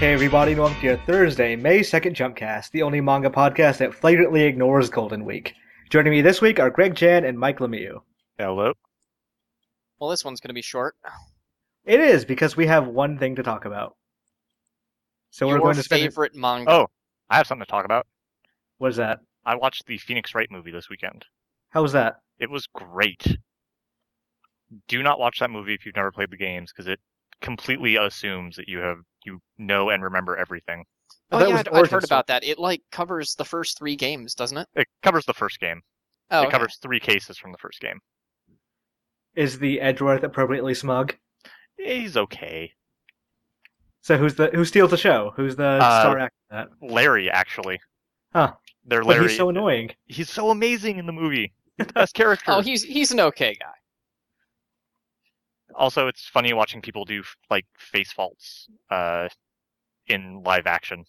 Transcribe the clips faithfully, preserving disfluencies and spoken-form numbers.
Hey everybody, and welcome to your Thursday, May second Jumpcast, the only manga podcast that flagrantly ignores Golden Week. Joining me this week are Greg Jan and Mike Lemieux. Hello. Well, this one's going to be short. It is, because we have one thing to talk about. So Your we're going to spend... favorite manga. Oh, I have something to talk about. What is that? I watched the Phoenix Wright movie this weekend. How was that? It was great. Do not watch that movie if you've never played the games, because it completely assumes that you have you know and remember everything. Oh, That yeah, was I'd, I'd Origin heard Story. about that. It, like, covers the first three games, doesn't it? It covers the first game. Oh, it okay. covers three cases from the first game. Is the Edgeworth appropriately smug? He's okay. So who's the who steals the show? Who's the Uh, star actor in that? Larry, actually. Huh. They're But Larry. he's so annoying. He's so amazing in the movie. He's the best character. Oh, he's he's an okay guy. Also, it's funny watching people do like face faults uh, in live action.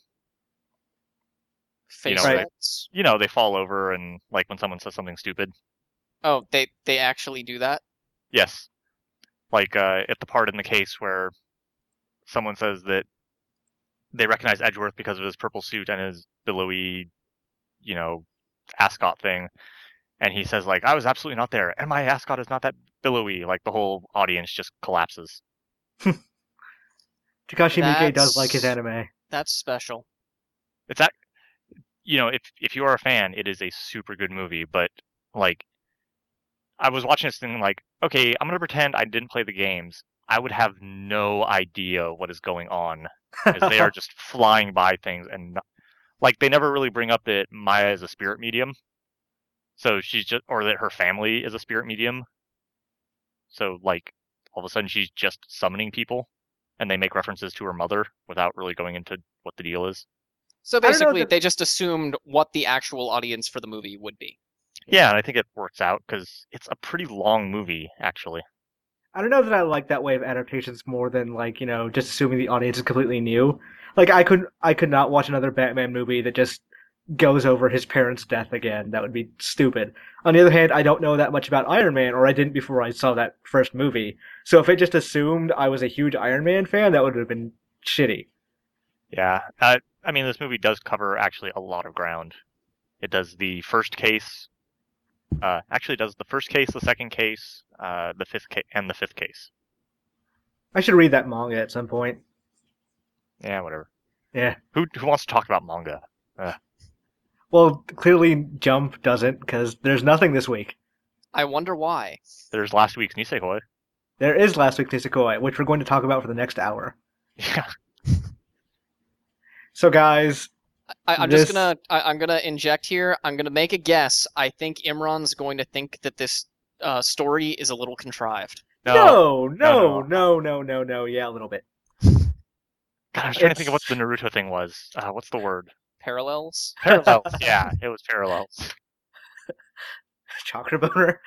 Face know, Right. faults. You know, they fall over and like when someone says something stupid. Oh, they they actually do that? Yes. Like uh, at the part in the case where someone says that they recognize Edgeworth because of his purple suit and his billowy, you know, ascot thing. And he says, like, I was absolutely not there. And my ascot is not that billowy. Like, the whole audience just collapses. Takashi Miike does That's- like his anime. That's special. It's that, you know, if if you are a fan, it is a super good movie. But, like, I was watching this thing like, okay, I'm going to pretend I didn't play the games. I would have no idea what is going on. Because they are just flying by things. And, not, like, they never really bring up that Maya is a spirit medium. So she's just, or that her family is a spirit medium. So, like, all of a sudden she's just summoning people. And they make references to her mother without really going into what the deal is. So don't know basically, that- they just assumed what the actual audience for the movie would be. Yeah, and I think it works out because it's a pretty long movie, actually. I don't know that I like that way of adaptations more than like, you know, just assuming the audience is completely new. Like I could I could not watch another Batman movie that just goes over his parents' death again. That would be stupid. On the other hand, I don't know that much about Iron Man, or I didn't before I saw that first movie. So if it just assumed I was a huge Iron Man fan, that would have been shitty. Yeah, uh, I mean, this movie does cover actually a lot of ground. It does the first case, uh, actually does the first case, the second case, uh, the fifth case, and the fifth case. I should read that manga at some point. Yeah, whatever. Yeah. Who who wants to talk about manga? Well, clearly Jump doesn't, because there's nothing this week. I wonder why. There's last week's Nisekoi. There is last week's Nisekoi, which we're going to talk about for the next hour. Yeah. So guys, I, I'm This- just gonna I, I'm gonna inject here. I'm gonna make a guess. I think Imran's going to think that this uh, story is a little contrived. no, no, no, no, no, no, no, yeah, a little bit. God, I was trying to think of what It's- the Naruto thing was. Uh, what's the word? Parallels. Parallels. Yeah, it was parallels. Chakra boner.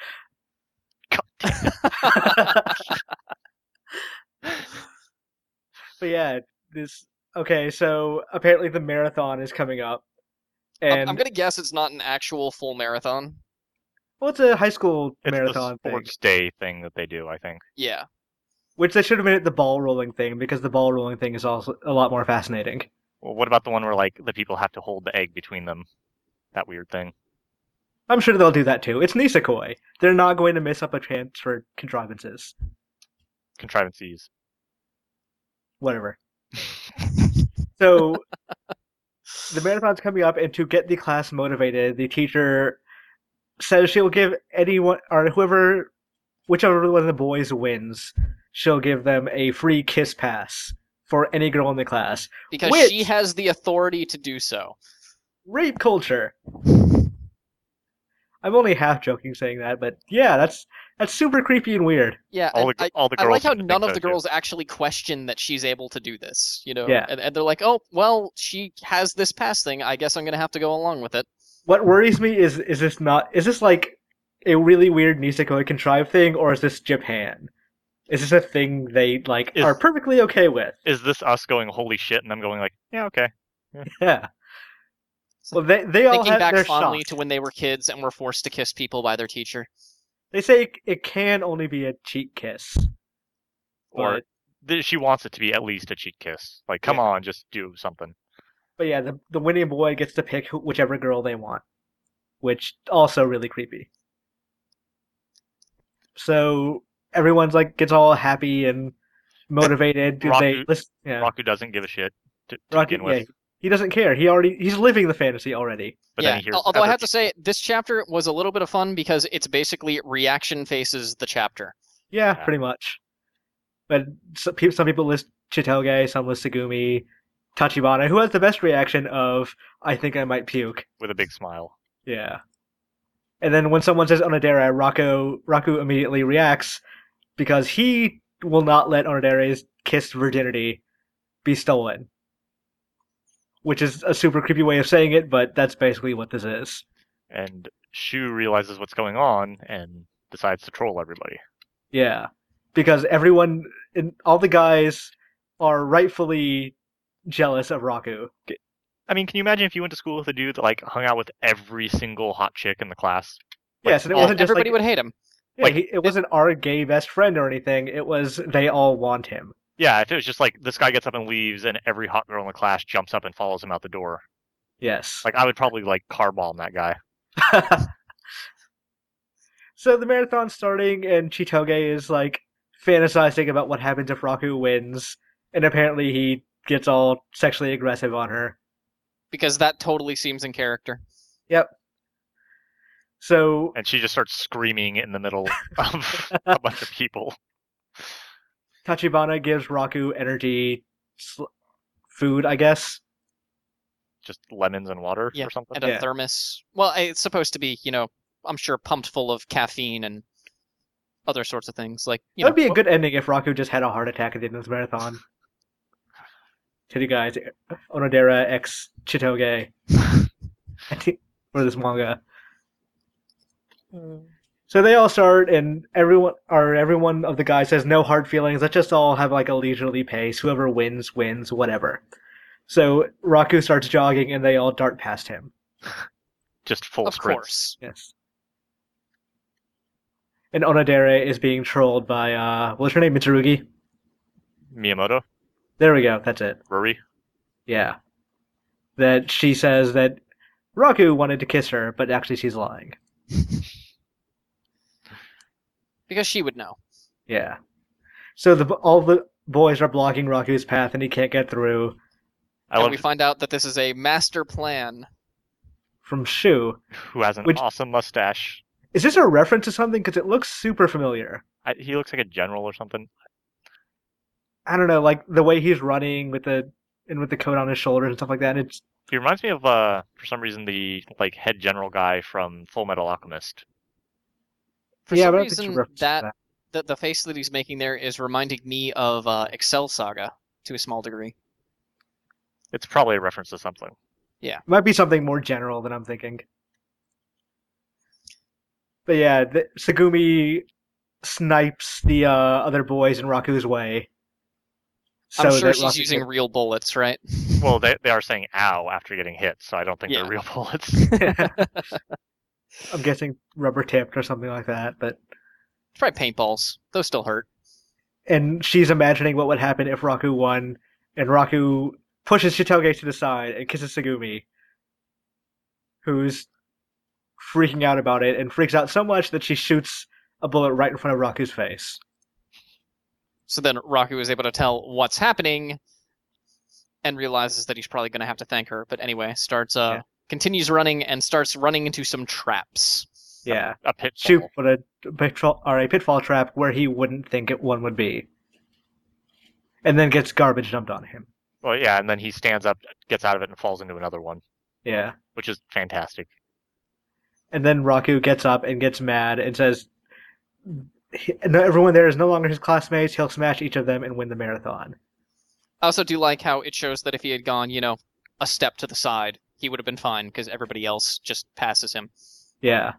But yeah, this okay. So apparently the marathon is coming up, I'm, and I'm gonna guess it's not an actual full marathon. well, it's a high school It's marathon the thing, sports day thing that they do, I think. Yeah. which they should have made it the ball rolling thing because the ball rolling thing is also a lot more fascinating. Well, what about the one where like the people have to hold the egg between them? That weird thing. I'm sure they'll do that too. It's Nisekoi. They're not going to miss up a chance for contrivances. Contrivances. Whatever. So the marathon's coming up, and to get the class motivated, the teacher says she'll give anyone or whoever, whichever one of the boys wins, she'll give them a free kiss pass for any girl in the class. Because Which- she has the authority to do so. Rape culture. I'm only half joking saying that, but yeah, that's that's super creepy and weird. Yeah, All and the I, all the I girls. like how seem to none think of the so, too. girls actually question that she's able to do this, you know? Yeah. And, and they're like, oh, well, she has this pass thing. I guess I'm going to have to go along with it. What worries me is is this not is this like a really weird Nisekoi contrived thing, or is this Japan? Is this a thing they like Is- are perfectly okay with? Is this us going holy shit and I'm going like, yeah, okay. Yeah. Well, they they all Thinking have back their fondly shocked. to when they were kids and were forced to kiss people by their teacher. They say it, it can only be a cheek kiss, Or but th- she wants it to be at least a cheek kiss. Like, come Yeah. on, just do something. But yeah, the the winning boy gets to pick wh- whichever girl they want, which also really creepy. So everyone's like gets all happy and motivated. Do they Raku- listen? Yeah, Raku doesn't give a shit to, to Raku- begin with. yeah, he doesn't care. He already he's living the fantasy already. But yeah, then he hears al- although I other have to say, this chapter was a little bit of fun because it's basically reaction faces the chapter. Yeah, Yeah. pretty much. But some people, some people list Chitoge, some list Segumi, Tachibana, who has the best reaction of "I think I might puke." with a big smile. Yeah. And then when someone says Onodera, Raku Raku immediately reacts because he will not let Onodere's kissed virginity be stolen. Which is a super creepy way of saying it, but that's basically what this is. And Shu realizes what's going on and decides to troll everybody. Yeah. Because everyone, all the guys are rightfully jealous of Raku. I mean, can you imagine if you went to school with a dude that like hung out with every single hot chick in the class? Like, Yes, and it all- wasn't just Everybody like would hate him. yeah, like- he, it wasn't our gay best friend or anything. It was they all want him. Yeah, if it was just like this guy gets up and leaves, and every hot girl in the class jumps up and follows him out the door, Yes. like I would probably like car bomb that guy. So the marathon's starting, and Chitoge is like fantasizing about what happens if Raku wins, and apparently he gets all sexually aggressive on her. Because that totally seems in character. So And she just starts screaming in the middle of a bunch of people. Tachibana gives Raku energy sl- food, I guess. Just lemons and water Yeah, or something. And a Yeah. thermos. Well, it's supposed to be, you know, I'm sure pumped full of caffeine and other sorts of things. Like, you That know, would be a good ending if Raku just had a heart attack at the end of this marathon. To you guys, Onodera x Chitoge for this manga. So they all start, and everyone or every one of the guys has no hard feelings. Let's just all have like a leisurely pace. Whoever wins, wins, whatever. So Raku starts jogging, and they all dart past him. Just full of sprints. course. Yes. And Onodera is being trolled by uh, what's her name? Mitsurugi. Miyamoto, There we go. That's it. Ruri. Yeah. That she says that Raku wanted to kiss her, but actually she's lying. Because she would know. Yeah. So the all the boys are blocking Raku's path, and he can't get through. I and love we find out that this is a master plan. From Shu. who has an Which- awesome mustache. Is this a reference to something? Because it looks super familiar. I, he looks like a general or something. I don't know, like the way he's running with the and with the coat on his shoulders and stuff like that. It's He reminds me of, uh, for some reason, the like head general guy from Full Metal Alchemist. For yeah, some but I don't think she reason, references that, the, the face that he's making there is reminding me of uh, Excel Saga to a small degree. It's probably a reference to something. It might be something more general than I'm thinking. But yeah, the, Segumi snipes the uh, other boys in Raku's way. I'm so sure that she's Raku using real bullets, right? Well, they they are saying "ow" after getting hit, so I don't think Yeah. they're real bullets. can- I'm guessing rubber tipped or something like that. But Try paintballs. Those still hurt. and she's imagining what would happen if Raku won, and Raku pushes Chitoge to the side and kisses Segumi, who's freaking out about it, and freaks out so much that she shoots a bullet right in front of Raku's face. So then Raku is able to tell what's happening and realizes that he's probably going to have to thank her. But anyway, starts uh Yeah. continues running and starts running into some traps. Yeah. A pitfall. Shoot put a pitfall or a pitfall trap where he wouldn't think it one would be. And then gets garbage dumped on him. Well, yeah, and then he stands up, gets out of it, and falls into another one, Yeah. which is fantastic. And then Raku gets up and gets mad and says, "He- no, everyone there is no longer his classmates. He'll smash each of them and win the marathon." I also do like how it shows that if he had gone, you know, a step to the side, he would have been fine because everybody else just passes him. Yeah.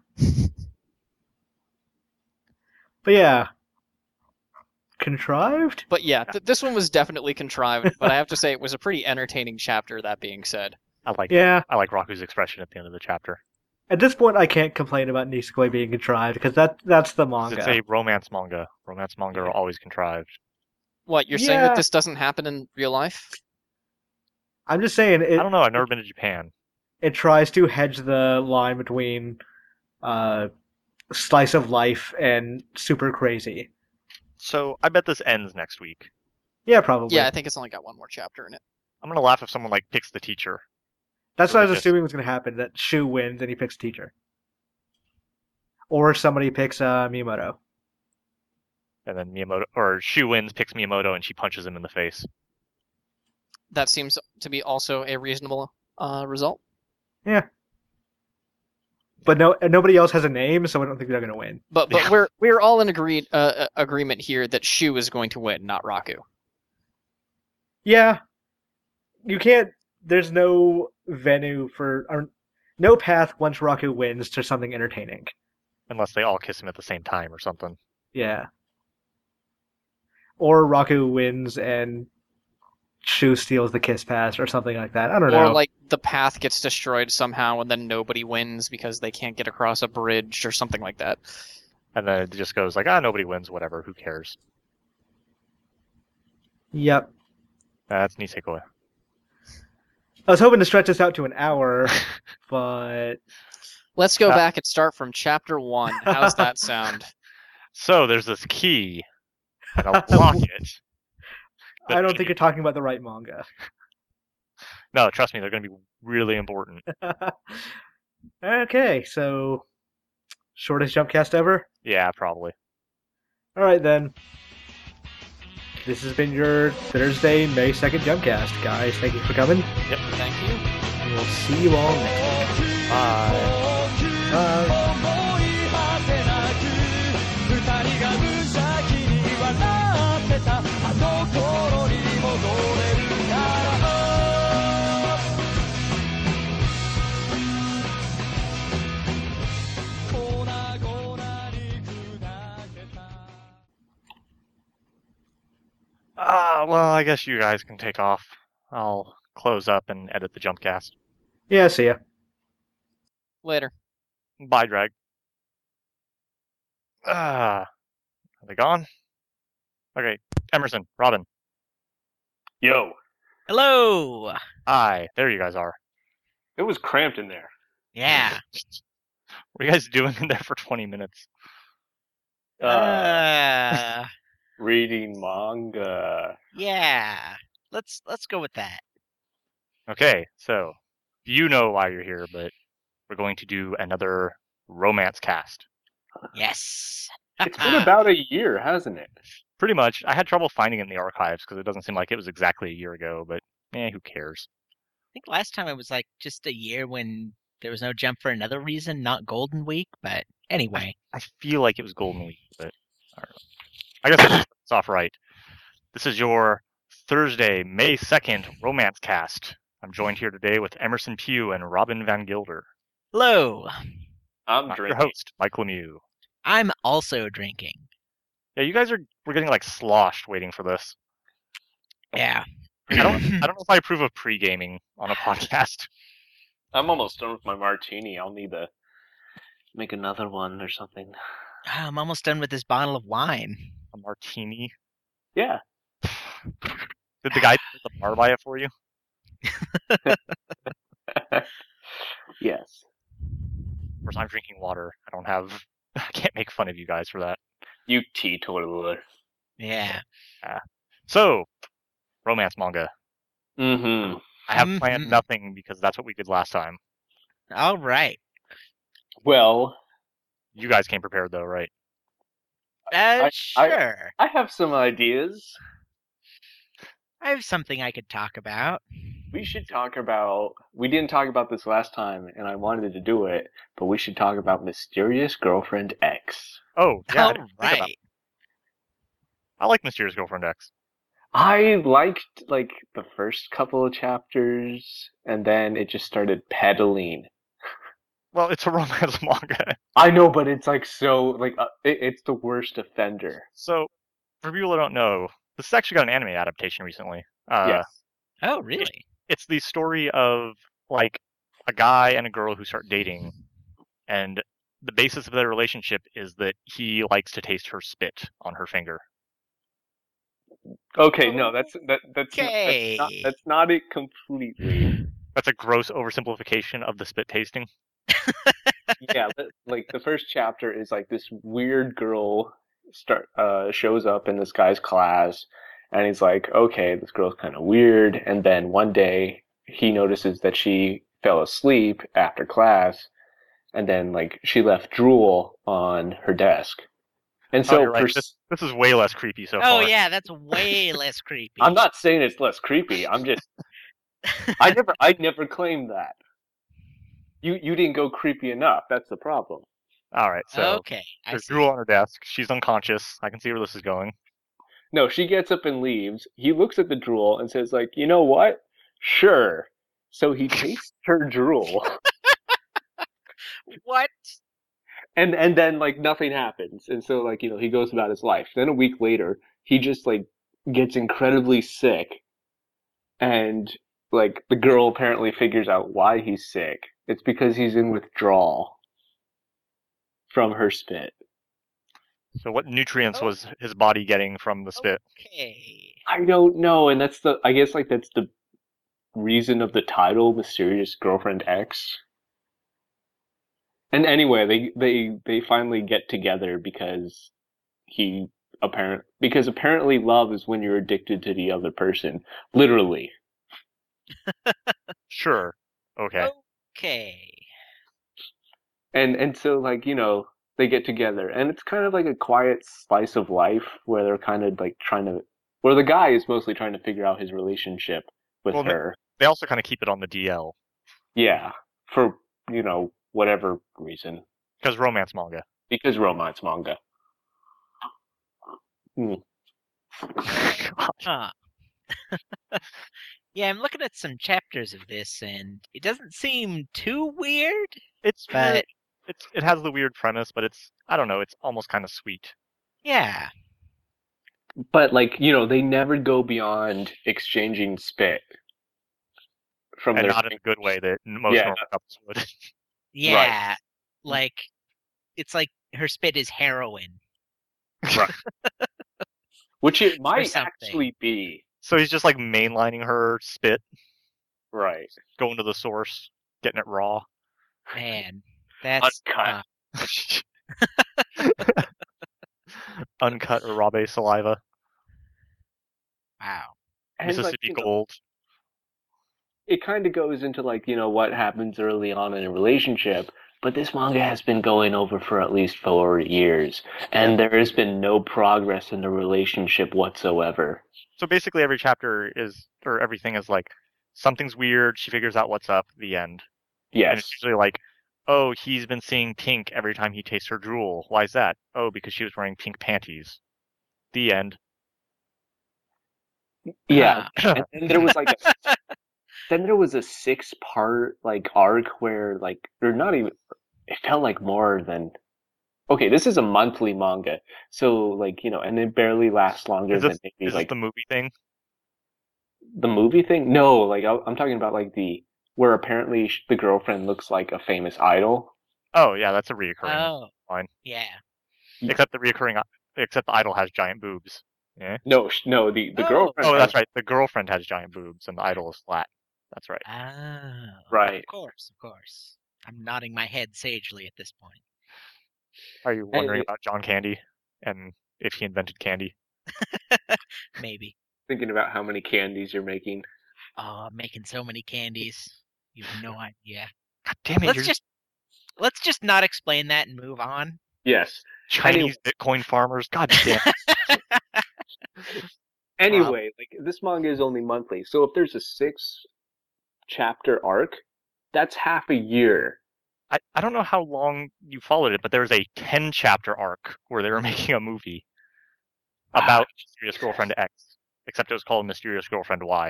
But yeah. Contrived? But yeah, th- this one was definitely contrived, but I have to say it was a pretty entertaining chapter, that being said. I like Yeah. I like Raku's expression at the end of the chapter. At this point, I can't complain about Nisekoi being contrived because that that's the 'Cause manga. It's a romance manga. Romance manga are always contrived. What, you're saying that Yeah. this doesn't happen in real life? I'm just saying I it. don't know. I've never been to Japan. It tries to hedge the line between uh, slice of life and super crazy. So I bet this ends next week. Yeah, probably. Yeah, I think it's only got one more chapter in it. I'm gonna laugh if someone like picks the teacher. That's So what I was they just- assuming was going to happen. That Shu wins and he picks teacher, or somebody picks uh, Miyamoto. And then Miyamoto or Shu wins, picks Miyamoto, and she punches him in the face. That seems to be also a reasonable uh, result. Yeah. But no, nobody else has a name, so I don't think they're going to win. But but Yeah. we're we're all in agreed uh, agreement here that Shu is going to win, not Raku. Yeah, you can't. There's no venue for, or no path once Raku wins to something entertaining. Unless they all kiss him at the same time or something. Yeah. Or Raku wins and Shu steals the kiss pass or something like that. I don't Or know. like the path gets destroyed somehow and then nobody wins because they can't get across a bridge or something like that. And then it just goes like, ah, nobody wins, whatever, who cares? Yep. That's Nisekoi. I was hoping to stretch this out to an hour, but Let's go Uh, back and start from chapter one. How's that sound? So there's this key, and I'll block it. I don't think you're talking about the right manga. No, trust me, they're going to be really important. Okay, so shortest jump cast ever? Yeah, probably. Alright then. This has been your Thursday, May second Jumpcast. Guys, thank you for coming. Thank you. And we'll see you all next week. Bye. Bye. 思いはせなく二人が無邪気に笑ってたあの頃に戻れるなら粉々に砕けた Ah, well, I guess you guys can take off. I'll close up and edit the jumpcast. Yeah, see ya. Later. Bye, Drag. Ah, are they gone? Okay, Emerson, Robin. Yo, Hello. Hi, there you guys are. it was cramped in there. Yeah. What are you guys doing in there for twenty minutes? Uh, Uh, reading manga. yeah. Let's let's go with that. Okay, so you know why you're here, but we're going to do another romance cast. Yes. It's been about a year, hasn't it? Pretty much. I had trouble finding it in the archives because it doesn't seem like it was exactly a year ago, but eh, who cares? I think last time it was like just a year when there was no jump for another reason, not Golden Week. But anyway, I feel like it was Golden Week, but I don't know. I guess I should start this off right. This is your Thursday, May second romance cast. I'm joined here today with Emerson Pugh and Robin Van Gilder. hello. I'm I'm your drinking. host, Mike Lemieux. I'm also drinking. Yeah, you guys are we're getting like sloshed waiting for this. Yeah. I don't I don't know if I approve of pre-gaming on a podcast. I'm almost done with my martini. I'll need to make another one or something. I'm almost done with this bottle of wine. A martini. Yeah. Did the guy at the bar buy it for you? Yes. Of course, I'm drinking water. I don't have. I can't make fun of you guys for that. You teetotaler. Yeah. So, romance manga. Mm-hmm. I have planned Mhm. nothing because that's what we did last time. All right. Well, You guys came prepared though, right? Uh, I- sure. I have some ideas. I have something I could talk about. We should talk about. We didn't talk about this last time, and I wanted to do it, but we should talk about Mysterious Girlfriend X. Oh, yeah. I All didn't think about- right. I like Mysterious Girlfriend X. I liked like the first couple of chapters, and then it just started pedaling. Well, it's a romance manga. I know, but it's like so like uh, it, it's the worst offender. So, for people who don't know, this has actually got an anime adaptation recently. Uh, yes. Oh, really? It's the story of like a guy and a girl who start dating, and the basis of their relationship is that he likes to taste her spit on her finger. Okay, no, that's that that's not, that's Okay. not that's not it completely. That's a gross oversimplification of the spit tasting. Yeah, but, like the first chapter is like this weird girl start uh shows up in this guy's class, and he's like, okay, this girl's kind of weird. And then one day he notices that she fell asleep after class, and then like she left drool on her desk. And Oh, so you're right. for This, this is way less creepy so Oh far. yeah, that's way less creepy. I'm not saying it's less creepy. I'm just I never I never claimed that. You you didn't go creepy enough. That's the problem. All right, so okay, I there's see. drool on her desk. She's unconscious. I can see where this is going. No, she gets up and leaves. He looks at the drool and says, like, you know what? Sure. So he tastes her drool. What? And and then like nothing happens. And so like, you know, he goes about his life. Then a week later, he just like gets incredibly sick. And like the girl apparently figures out why he's sick. It's because he's in withdrawal from her spit. So what nutrients Oh. was his body getting from the spit? Okay. I don't know, and that's the I guess like that's the reason of the title, Mysterious Girlfriend X. And anyway, they they they finally get together because he apparent because apparently love is when you're addicted to the other person, literally. Sure. Okay. Okay. And and so like, you know, they get together and it's kind of like a quiet slice of life where they're kind of like trying to where the guy is mostly trying to figure out his relationship with Well, ma- her. They also kind of keep it on the D L Yeah, for, you know, whatever reason. because romance manga. Because romance manga. Hmm. Huh. Yeah, I'm looking at some chapters of this, and it doesn't seem too weird. It's But it's it has the weird premise, but it's I don't know. It's almost kind of sweet. yeah, But like, you know, they never go beyond exchanging spit from And their not in a good way that most Yeah. normal couples would. yeah, like it's like her spit is heroin. which it might something. actually be. So he's just like mainlining her spit, Right. going to the source, getting it raw. Man, that's Uncut. uh, Uncut Urabe saliva. wow. And like, Mississippi you know, Gold. it kind of goes into like, you know, what happens early on in a relationship, but this manga has been going over for at least four years, and there has been no progress in the relationship whatsoever. So basically every chapter is, or everything is like, something's weird, she figures out what's up, the end. And Yes. it's usually like, oh, he's been seeing pink every time he tastes her drool. Why is that? Oh, because she was wearing pink panties. The end. Yeah. Huh. And then there was like a, then there was a six part like arc where like or not even it felt like more than okay, this is a monthly manga. So like, you know, and it barely lasts longer Is than this, maybe is like this the movie thing? the movie thing. No, like I, I'm talking about like the where apparently sh- the girlfriend looks like a famous idol. Oh, yeah, that's a reoccurring Oh, line. yeah. Except the reoccurring, except the idol has giant boobs. Yeah. No, sh- no, the the Oh. girlfriend. Oh, that's has- right. The girlfriend has giant boobs and the idol is flat. That's right. Oh, Right. Of course, of course. I'm nodding my head sagely at this point. Are you wondering Hey. about John Candy and if he invented candy? Maybe. Thinking about how many candies you're making. Oh, I'm making so many candies. You have no idea. God damn it! Let's You're just let's just not explain that and move on. Yes. Chinese Bitcoin farmers. God damn it. Anyway, like this manga is only monthly, so if there's a six chapter arc, that's half a year. I, I don't know how long you followed it, but there was a ten chapter arc where they were making a movie about Mysterious Girlfriend X, except it was called Mysterious Girlfriend Y.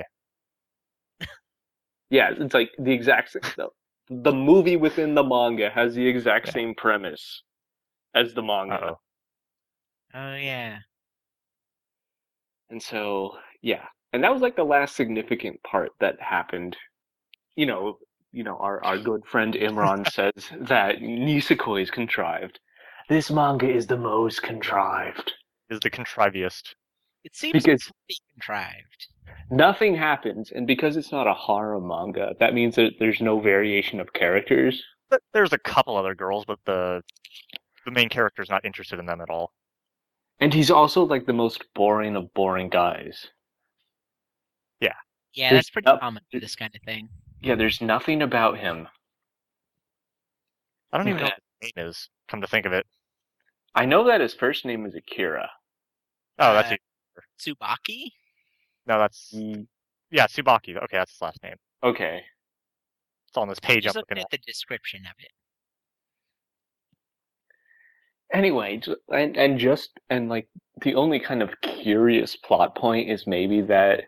Yeah, it's like the exact same. The, the movie within the manga has the exact Yeah. same premise as the manga. Uh-oh. Oh yeah. And so, yeah. And that was like the last significant part that happened. You know, you know, our, our good friend Imran says that Nisekoi is contrived. This manga is the most contrived. Is the contriviest. It seems Because- pretty contrived. Nothing happens, and because it's not a horror manga, that means that there's no variation of characters. But there's a couple other girls, but the the main character's not interested in them at all. And he's also like the most boring of boring guys. Yeah, There's that's pretty no- common for this kind of thing. Yeah, there's nothing about him. I don't even know Yeah. what his name is, come to think of it. I know that his first name is Akira. Oh, that's Uh, it. Tsubaki? No, that's yeah, Tsubaki. Okay, that's his last name. Okay. It's on this page Just I'm looking looking at at. the description of it. Anyway, ju- and and just and like the only kind of curious plot point is maybe that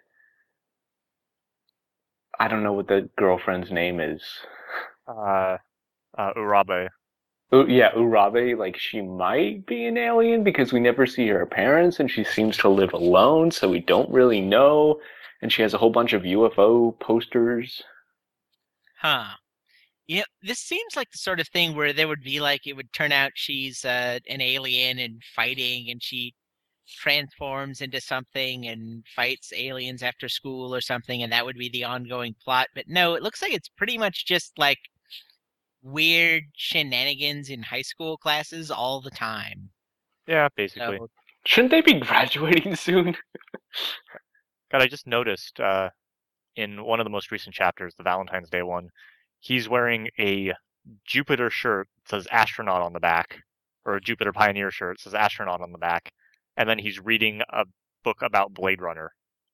I don't know what the girlfriend's name is. Uh, uh, Urabe. U- yeah, Urabe, like she might be an alien because we never see her parents and she seems to live alone, so we don't really know. And she has a whole bunch of U F O posters. Huh. You know, this seems like the sort of thing where there would be like, it would turn out she's uh, an alien and fighting, and she transforms into something and fights aliens after school or something, and that would be the ongoing plot. But no, it looks like it's pretty much just like weird shenanigans in high school classes all the time. Yeah, basically. So, Shouldn't they be graduating soon? God, I just noticed uh, in one of the most recent chapters, the Valentine's Day one, he's wearing a Jupiter shirt that says astronaut on the back, or a Jupiter Pioneer shirt that says astronaut on the back, and then he's reading a book about Blade Runner.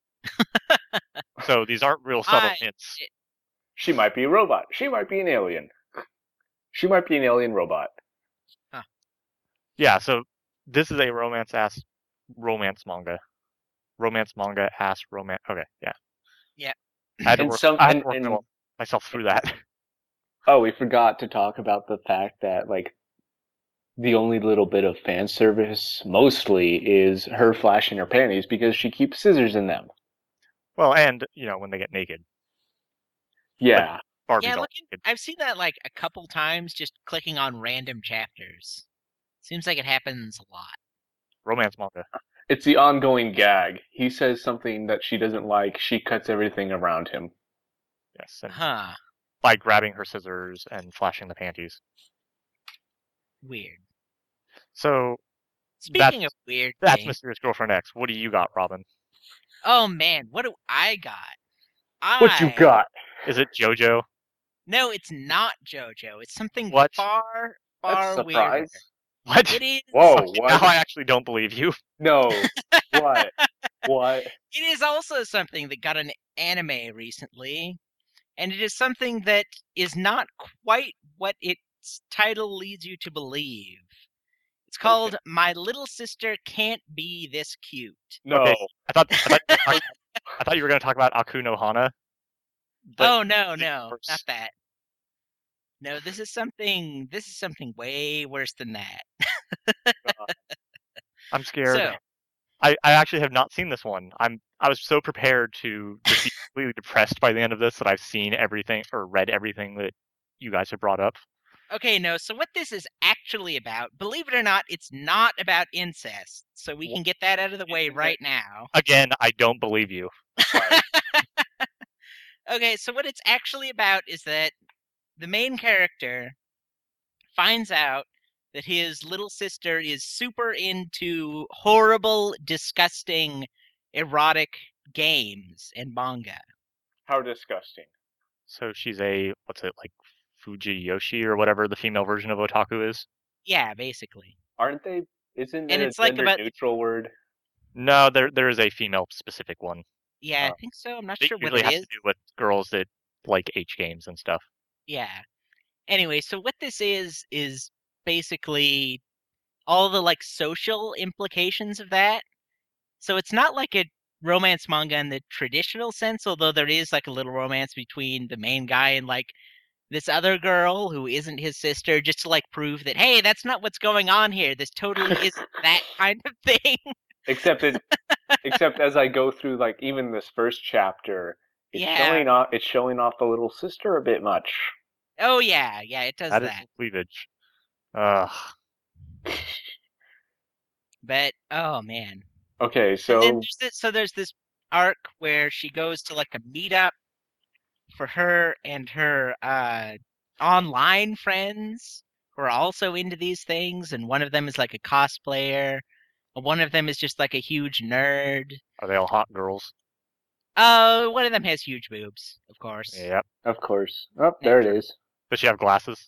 So these aren't real subtle I- hints. She might be a robot. She might be an alien. She might be an alien robot. Yeah, so this is a romance ass romance manga. Romance manga ass romance. Okay, yeah. Yeah. I had to And work, some- I had to and- work and- myself through that. Oh, we forgot to talk about the fact that, like, the only little bit of fan service, mostly, is her flashing her panties because she keeps scissors in them. Well, and you know when they get naked, Yeah. Barbie's yeah, all looking, naked. I've seen that like a couple times just clicking on random chapters. Seems like it happens a lot. Romance manga. It's the ongoing gag. He says something that she doesn't like, she cuts everything around him. Yes, and Huh. by grabbing her scissors and flashing the panties. Weird. So Speaking of weird that's things, Mysterious Girlfriend X. What do you got, Robin? oh man, what do I got? I... What you got? Is it JoJo? No, it's not JoJo. It's something What? far, That's far a surprise. What? weirder. It is. Whoa, Okay, what? now I actually don't believe you. No. What? What? It is also something that got an anime recently, and it is something that is not quite what its title leads you to believe. It's called My Little Sister Can't Be This Cute. No. Okay. I thought I thought, you were talking- I thought you were going to talk about Aku no Hana. but oh no, it's no, worse. not that. No, this is something. This is something way worse than that. I'm scared. So, I, I actually have not seen this one. I'm I was so prepared to just be completely depressed by the end of this that I've seen everything or read everything that you guys have brought up. okay, no. So what this is actually about, believe it or not, it's not about incest. So we can get that out of the way right now. Again, I don't believe you. Okay, so what it's actually about is that the main character finds out that his little sister is super into horrible, disgusting, erotic games and manga. How disgusting. So she's a what's it like Fujiyoshi or whatever the female version of otaku is. Yeah, basically. Aren't they? Isn't And it it's a like gender about- neutral word? No, there there is a female specific one. Yeah, Oh. I think so. I'm not It sure what usually it has is. to do with girls that like H games and stuff. Yeah. Anyway, so what this is is basically all the like social implications of that. So it's not like a romance manga in the traditional sense, although there is like a little romance between the main guy and like this other girl who isn't his sister, just to like prove that hey, that's not what's going on here. This totally isn't that kind of thing. Except it, except as I go through like even this first chapter, it's Yeah. showing off. It's showing off the little sister a bit much. Oh yeah, yeah, it does That is that. cleavage. Ugh. But oh man. Okay, And then so there's this, so there's this arc where she goes to like a meetup for her and her uh, online friends who are also into these things, and one of them is like a cosplayer, and one of them is just like a huge nerd. Are they all hot girls? Uh, one of them has huge boobs, of course. Yep. of course. Oh, there it is. Does she have glasses?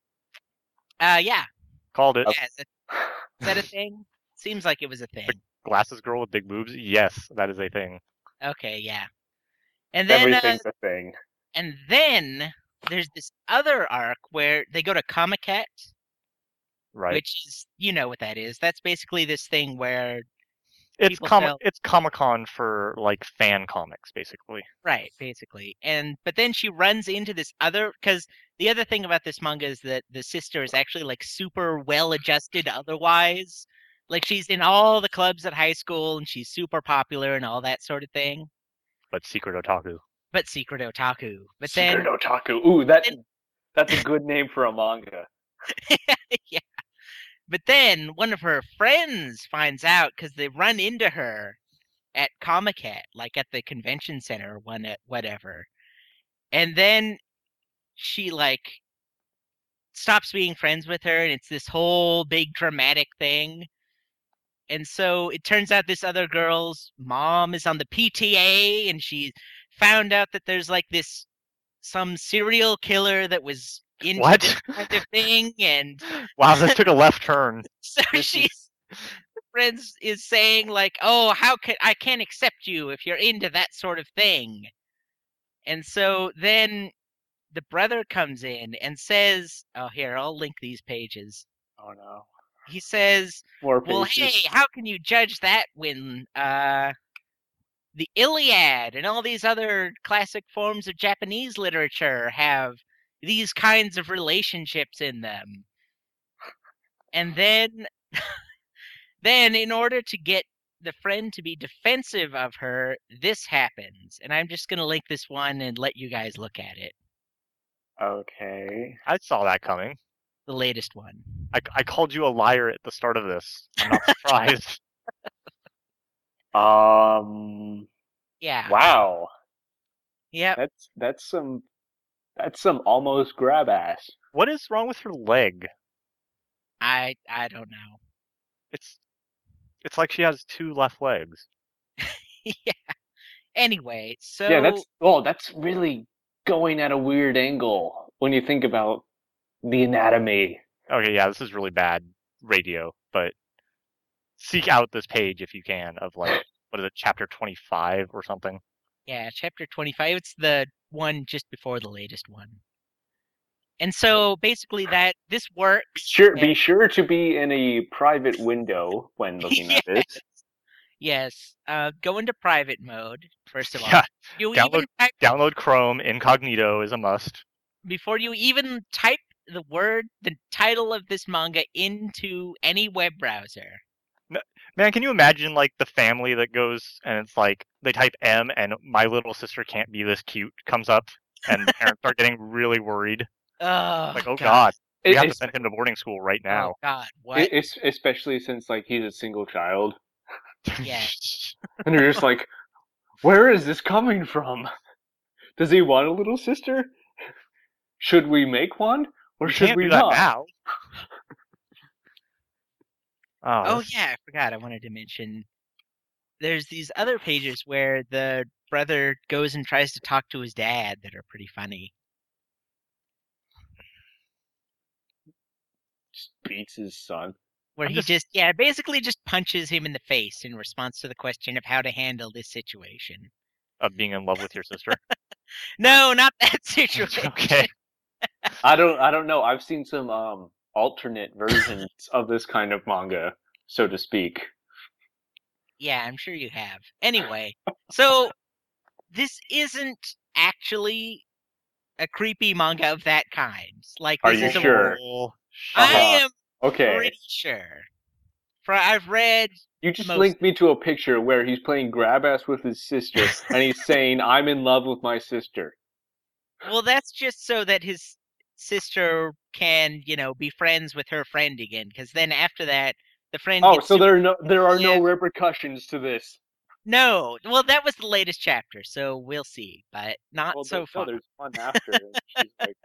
Uh, yeah. Called it. Yeah, is, that, is that a thing? Seems like it was a thing. Glasses girl with big boobs? Yes, that is a thing. Okay, yeah. And then, uh, Everything's a thing. and then there's this other arc where they go to Comiket, Right. which is, you know what that is. That's basically this thing where, it's people com- sell- it's Comic Con for like fan comics, basically. right, basically. And but then she runs into this other, because the other thing about this manga is that the sister is actually like super well adjusted otherwise. Like she's in all the clubs at high school and she's super popular and all that sort of thing. But secret otaku. But secret otaku. But Secret then otaku. Ooh, that then- that's a good name for a manga. yeah. But then one of her friends finds out because they run into her at Comiket, like at the convention center, one at whatever. And then she like stops being friends with her, and it's this whole big dramatic thing. And so it turns out this other girl's mom is on the P T A, and she found out that there's like this some serial killer that was into What? this kind of thing, and Wow, this took a left turn. so This she's friends is saying like, "Oh, how can I can't accept you if you're into that sort of thing." And so then the brother comes in and says, "Oh, here, I'll link these pages." Oh no. He says, More "Well, pages. hey, how can you judge that when uh the Iliad and all these other classic forms of Japanese literature have these kinds of relationships in them?" And then then in order to get the friend to be defensive of her, this happens. And I'm just going to link this one and let you guys look at it. Okay. I saw that coming. The latest one. I, I called you a liar at the start of this. I'm not surprised. Um. Yeah. Wow. Yep. That's that's some that's some almost grab ass. What is wrong with her leg? I I don't know. It's it's like she has two left legs. Yeah. Anyway, so Yeah, that's oh, that's really going at a weird angle when you think about the anatomy. Okay, yeah, this is really bad radio, but seek out this page if you can of like what is it, chapter twenty-five or something. yeah, chapter twenty-five. It's the one just before the latest one. And so basically that this works. Sure, and- be sure to be in a private window when looking at this. Yes. Uh, go into private mode first of all. Yeah, You download- even type, download Chrome. Incognito is a must. before you even type the word, the title of this manga into any web browser. Man, can you imagine like the family that goes and it's like they type M and "My little sister can't be this cute" comes up, and the parents are getting really worried. Oh, Like, oh god, we It- have to it's- send him to boarding school right now. Oh God, what? it- it's especially since like he's a single child, Yeah. and you're just like, where is this coming from? Does he want a little sister? Should we make one, or We should can't we do that not? now. Oh, Oh this- yeah, I forgot. I wanted to mention. There's these other pages where the brother goes and tries to talk to his dad that are pretty funny. Just beats his son. Where I'm he just- just, yeah, basically just punches him in the face in response to the question of how to handle this situation. of being in love with your sister. No, not that situation. Okay. I don't. I don't know. I've seen some um alternate versions of this kind of manga, so to speak. Yeah, I'm sure you have. Anyway, so this isn't actually a creepy manga of that kind. Like Are this you is a sure? Oh, I Uh-huh. am Okay. pretty sure. For I've read You just most- linked me to a picture where he's playing grab ass with his sister, and he's saying, "I'm in love with my sister." well, that's just so that his sister can, you know, be friends with her friend again. Because then after that, the friend. Oh, gets so super- there are no there are Yeah. no repercussions to this. No, well, that was the latest chapter, so we'll see, but not Well, so there- no, far. there's one after. and she's like,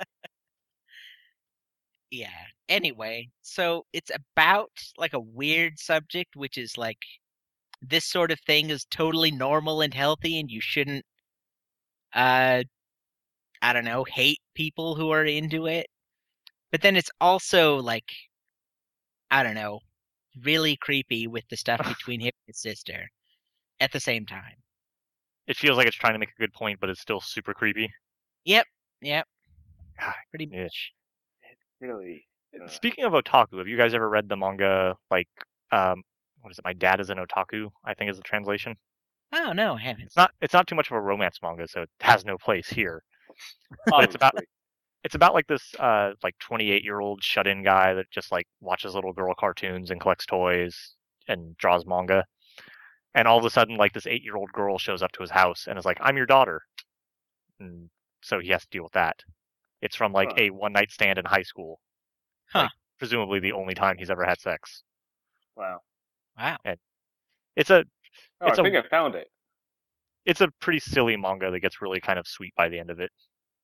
Yeah. Anyway, so it's about like a weird subject, which is like this sort of thing is totally normal and healthy, and you shouldn't, uh, I don't know, hate people who are into it. But then it's also like, I don't know, really creepy with the stuff between him and his sister at the same time. It feels like it's trying to make a good point, but it's still super creepy. Yep, yep, God, pretty yeah. much. really. uh, Speaking of otaku, have you guys ever read the manga, like, um, what is it? My Dad is an Otaku, I think is the translation. Oh no, I haven't. It's not. It's not too much of a romance manga, so it has no place here. But it's about. obviously. It's about like this, uh, like twenty-eight year old shut-in guy that just like watches little girl cartoons and collects toys and draws manga. And all of a sudden, like this eight year old girl shows up to his house and is like, "I'm your daughter," and so he has to deal with that. It's from like Huh. a one night stand in high school. Huh. Like, presumably the only time he's ever had sex. Wow. Wow. It's a Oh, It's I a- think I found it. it's a pretty silly manga that gets really kind of sweet by the end of it.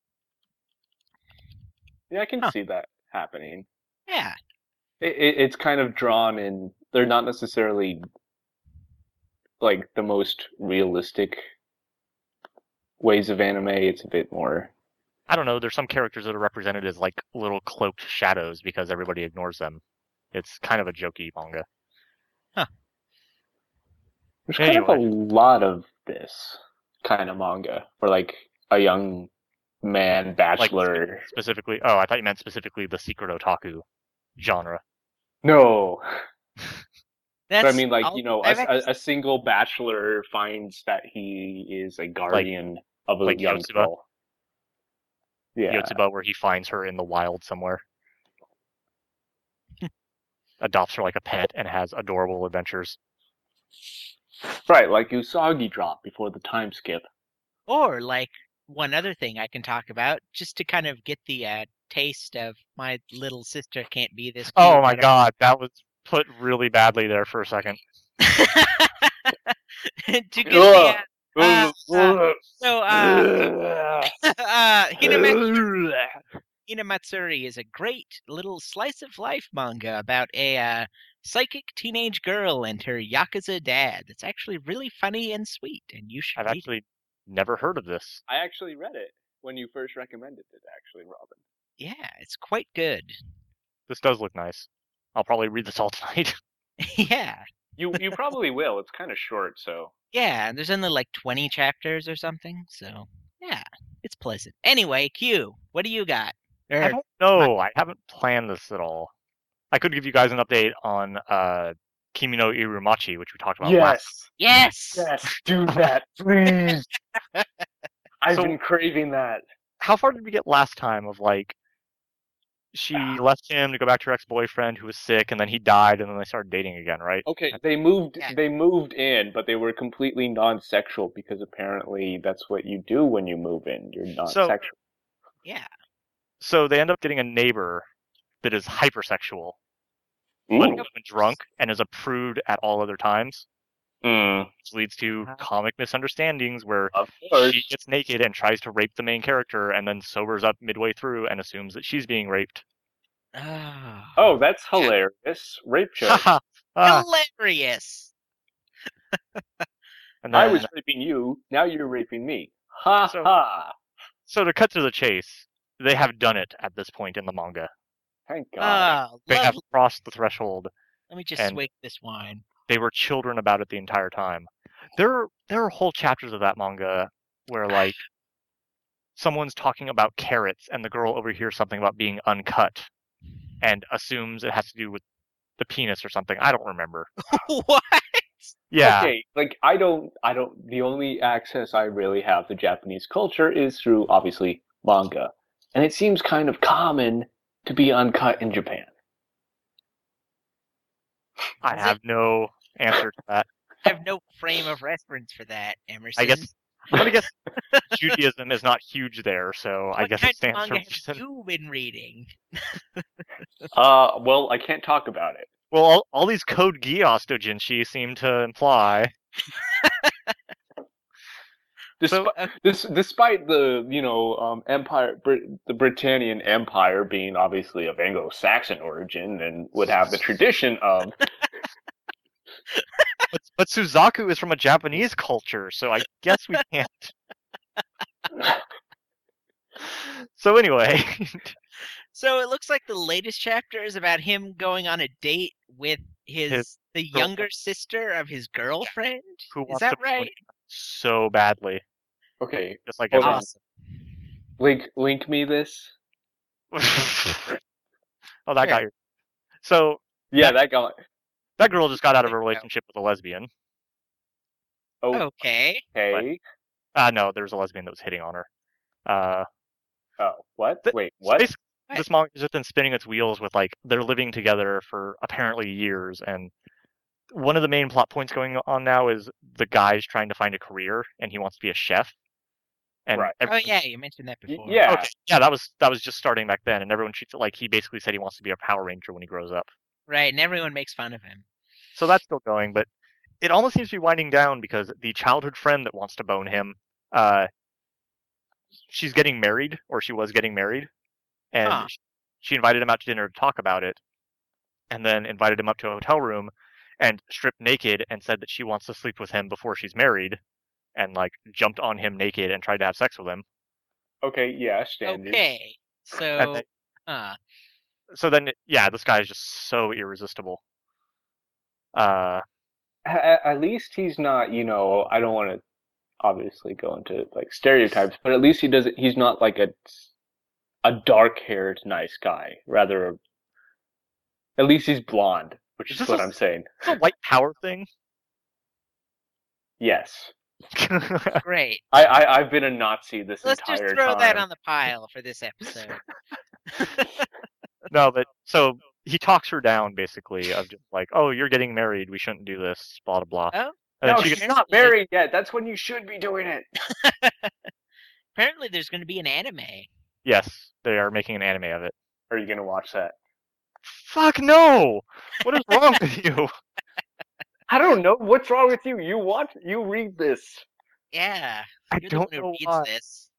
Yeah, I can Huh. see that happening. Yeah. It, it, it's kind of drawn in. They're not necessarily like the most realistic ways of anime. It's a bit more. I don't know. There's some characters that are represented as like little cloaked shadows because everybody ignores them. It's kind of a jokey manga. There's kind of a Anyway. lot of this kind of manga for like a young man bachelor. Specifically, oh, I thought you meant specifically the secret otaku genre. No, That's. but I mean like I'll- you know I've a, actually- a, a single bachelor finds that he is a guardian of a like young Yotsuba? girl. Yeah, Yotsuba, where he finds her in the wild somewhere, adopts her like a pet, and has adorable adventures. right. Like Usagi drop before the time skip. Or like one other thing I can talk about, just to kind of get the uh, taste of my little sister can't be this. Oh cute, my whatever. god, that was put really badly there for a second. to get the, uh, uh, Ugh. so uh, uh, Hinamatsuri, Hinamatsuri is a great little slice of life manga about a uh, psychic teenage girl and her yakuza dad. That's actually really funny and sweet, and you should I've read it. actually never heard of this. I actually read it when you first recommended it. Actually, Robin. Yeah, it's quite good. This does look nice. I'll probably read this all tonight. Yeah, You you probably will. It's kind of short, so. yeah, and there's only like twenty chapters or something, so yeah, it's pleasant. Anyway, Q, what do you got? I Or- don't know. I haven't planned this at all. I could give you guys an update on uh, Kimi no Irumachi, which we talked about last. yes, yes, do that, please. I've So- been craving that. How far did we get last time of like she left him to go back to her ex-boyfriend who was sick, and then he died, and then they started dating again, right? Okay, they moved. Yeah. They moved in, but they were completely non-sexual because apparently that's what you do when you move in. You're non-sexual. yeah. So they end up getting a neighbor that is hypersexual, Ooh. but when drunk and is a prude at all other times, Mm, which leads to Uh-huh. comic misunderstandings where of course. she gets naked and tries to rape the main character, and then sobers up midway through and assumes that she's being raped. Oh, Oh, that's hilarious. Rape joke. Haha. Ah, hilarious. and I then, was raping you. Now you're raping me. Ha So- ha. so to cut to the chase, they have done it at this point in the manga. Thank God. Ah, They have lovely. crossed the threshold. Let me just and- swig this wine. They were children about it the entire time. There, there are whole chapters of that manga where like someone's talking about carrots, and the girl overhears something about being uncut, and assumes it has to do with the penis or something. I don't remember. What? Yeah, Okay, like I don't, I don't. The only access I really have to Japanese culture is through obviously manga, and it seems kind of common to be uncut in Japan. I Is have no answer to that. I have no frame of reference for that, Emerson. I guess I'm gonna guess Judaism is not huge there, so I What guess kind it stands of for manga reason. have you been reading? Uh, well, I can't talk about it. Well, all, all these Code Geass doujinshi seem to imply. Despi- So- this, despite the you know um, empire, Brit- the Britannian Empire being obviously of Anglo-Saxon origin and would have the tradition of But, but Suzaku is from a Japanese culture, so I guess we can't. So anyway, So it looks like the latest chapter is about him going on a date with his, His the girlfriend. younger sister of his girlfriend. who Is wants that to play right? so badly, okay. just like Hold everyone. on. Link, link me this. Oh, that Sure. got you. So Yeah, That- that got. that girl just got out of a There you go. relationship with a lesbian. Oh, Okay. okay. Ah, no, there was a lesbian that was hitting on her. Uh, Oh, what? Th- Wait, so what? basically, What? this manga has just been spinning its wheels with like they're living together for apparently years, and one of the main plot points going on now is the guy's trying to find a career and he wants to be a chef. And Right. Oh everyone- yeah, you mentioned that Y- before. yeah. okay, yeah, that was that was just starting back then, and everyone treats it like he basically said he wants to be a Power Ranger when he grows up. Right, and everyone makes fun of him. So that's still going, but it almost seems to be winding down because the childhood friend that wants to bone him, uh, she's getting married, or she was getting married, and Huh. sh- she invited him out to dinner to talk about it, and then invited him up to a hotel room and stripped naked and said that she wants to sleep with him before she's married, and like jumped on him naked and tried to have sex with him. Okay, yeah, standard. Okay. And So, then, uh, so then, yeah, this guy is just so irresistible. Uh, At, at least he's not, you know, I don't want to obviously go into like stereotypes, but at least he doesn't. He's not like a a dark-haired nice guy. Rather, at least he's blonde, which Is is this what a- I'm saying. it's a white power thing. Yes, great. I, I I've been a Nazi this Let's just entire throw time. that on the pile for this episode. No, but so he talks her down basically of just like, oh, you're getting married, we shouldn't do this, blah blah blah. Oh, And then No, she she's gets, not married yet. That's when you should be doing it. apparently there's going to be an anime. yes, they are making an anime of it. Are you gonna watch that? Fuck no! What is wrong with you? I don't know. What's wrong with you? You watch. You read this. Yeah, I you're don't the one know who reads why. this.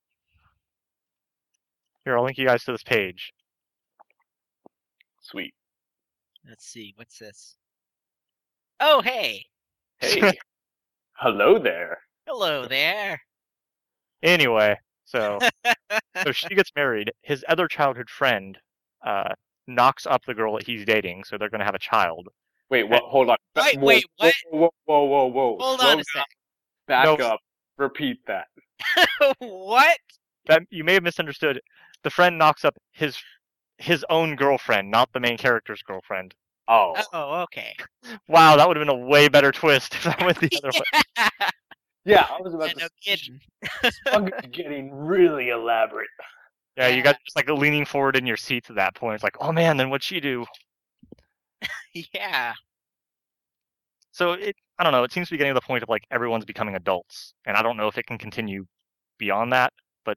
Here, I'll link you guys to this page. Sweet. Let's see, what's this? Oh, hey, Hey. Hello there. hello there. Anyway, so so she gets married. His other childhood friend uh, knocks up the girl that he's dating, so they're going to have a child. Wait. What? Hold on. Wait, Whoa, wait, what? Whoa, whoa, whoa, whoa, whoa. Hold Slow on a down. Back No. up. Repeat that. sec. What? That you may have misunderstood. The friend knocks up his his own girlfriend, not the main character's girlfriend. Oh. Oh, okay. Wow, that would have been a way better twist if that went the other way. Yeah, I was about Yeah, to. no kidding. I'm getting really elaborate. Yeah, you guys are just like leaning forward in your seats at that point. It's like, oh man, then what'd she do? Yeah. So it, I don't know. It seems to be getting to the point of like everyone's becoming adults, and I don't know if it can continue beyond that. But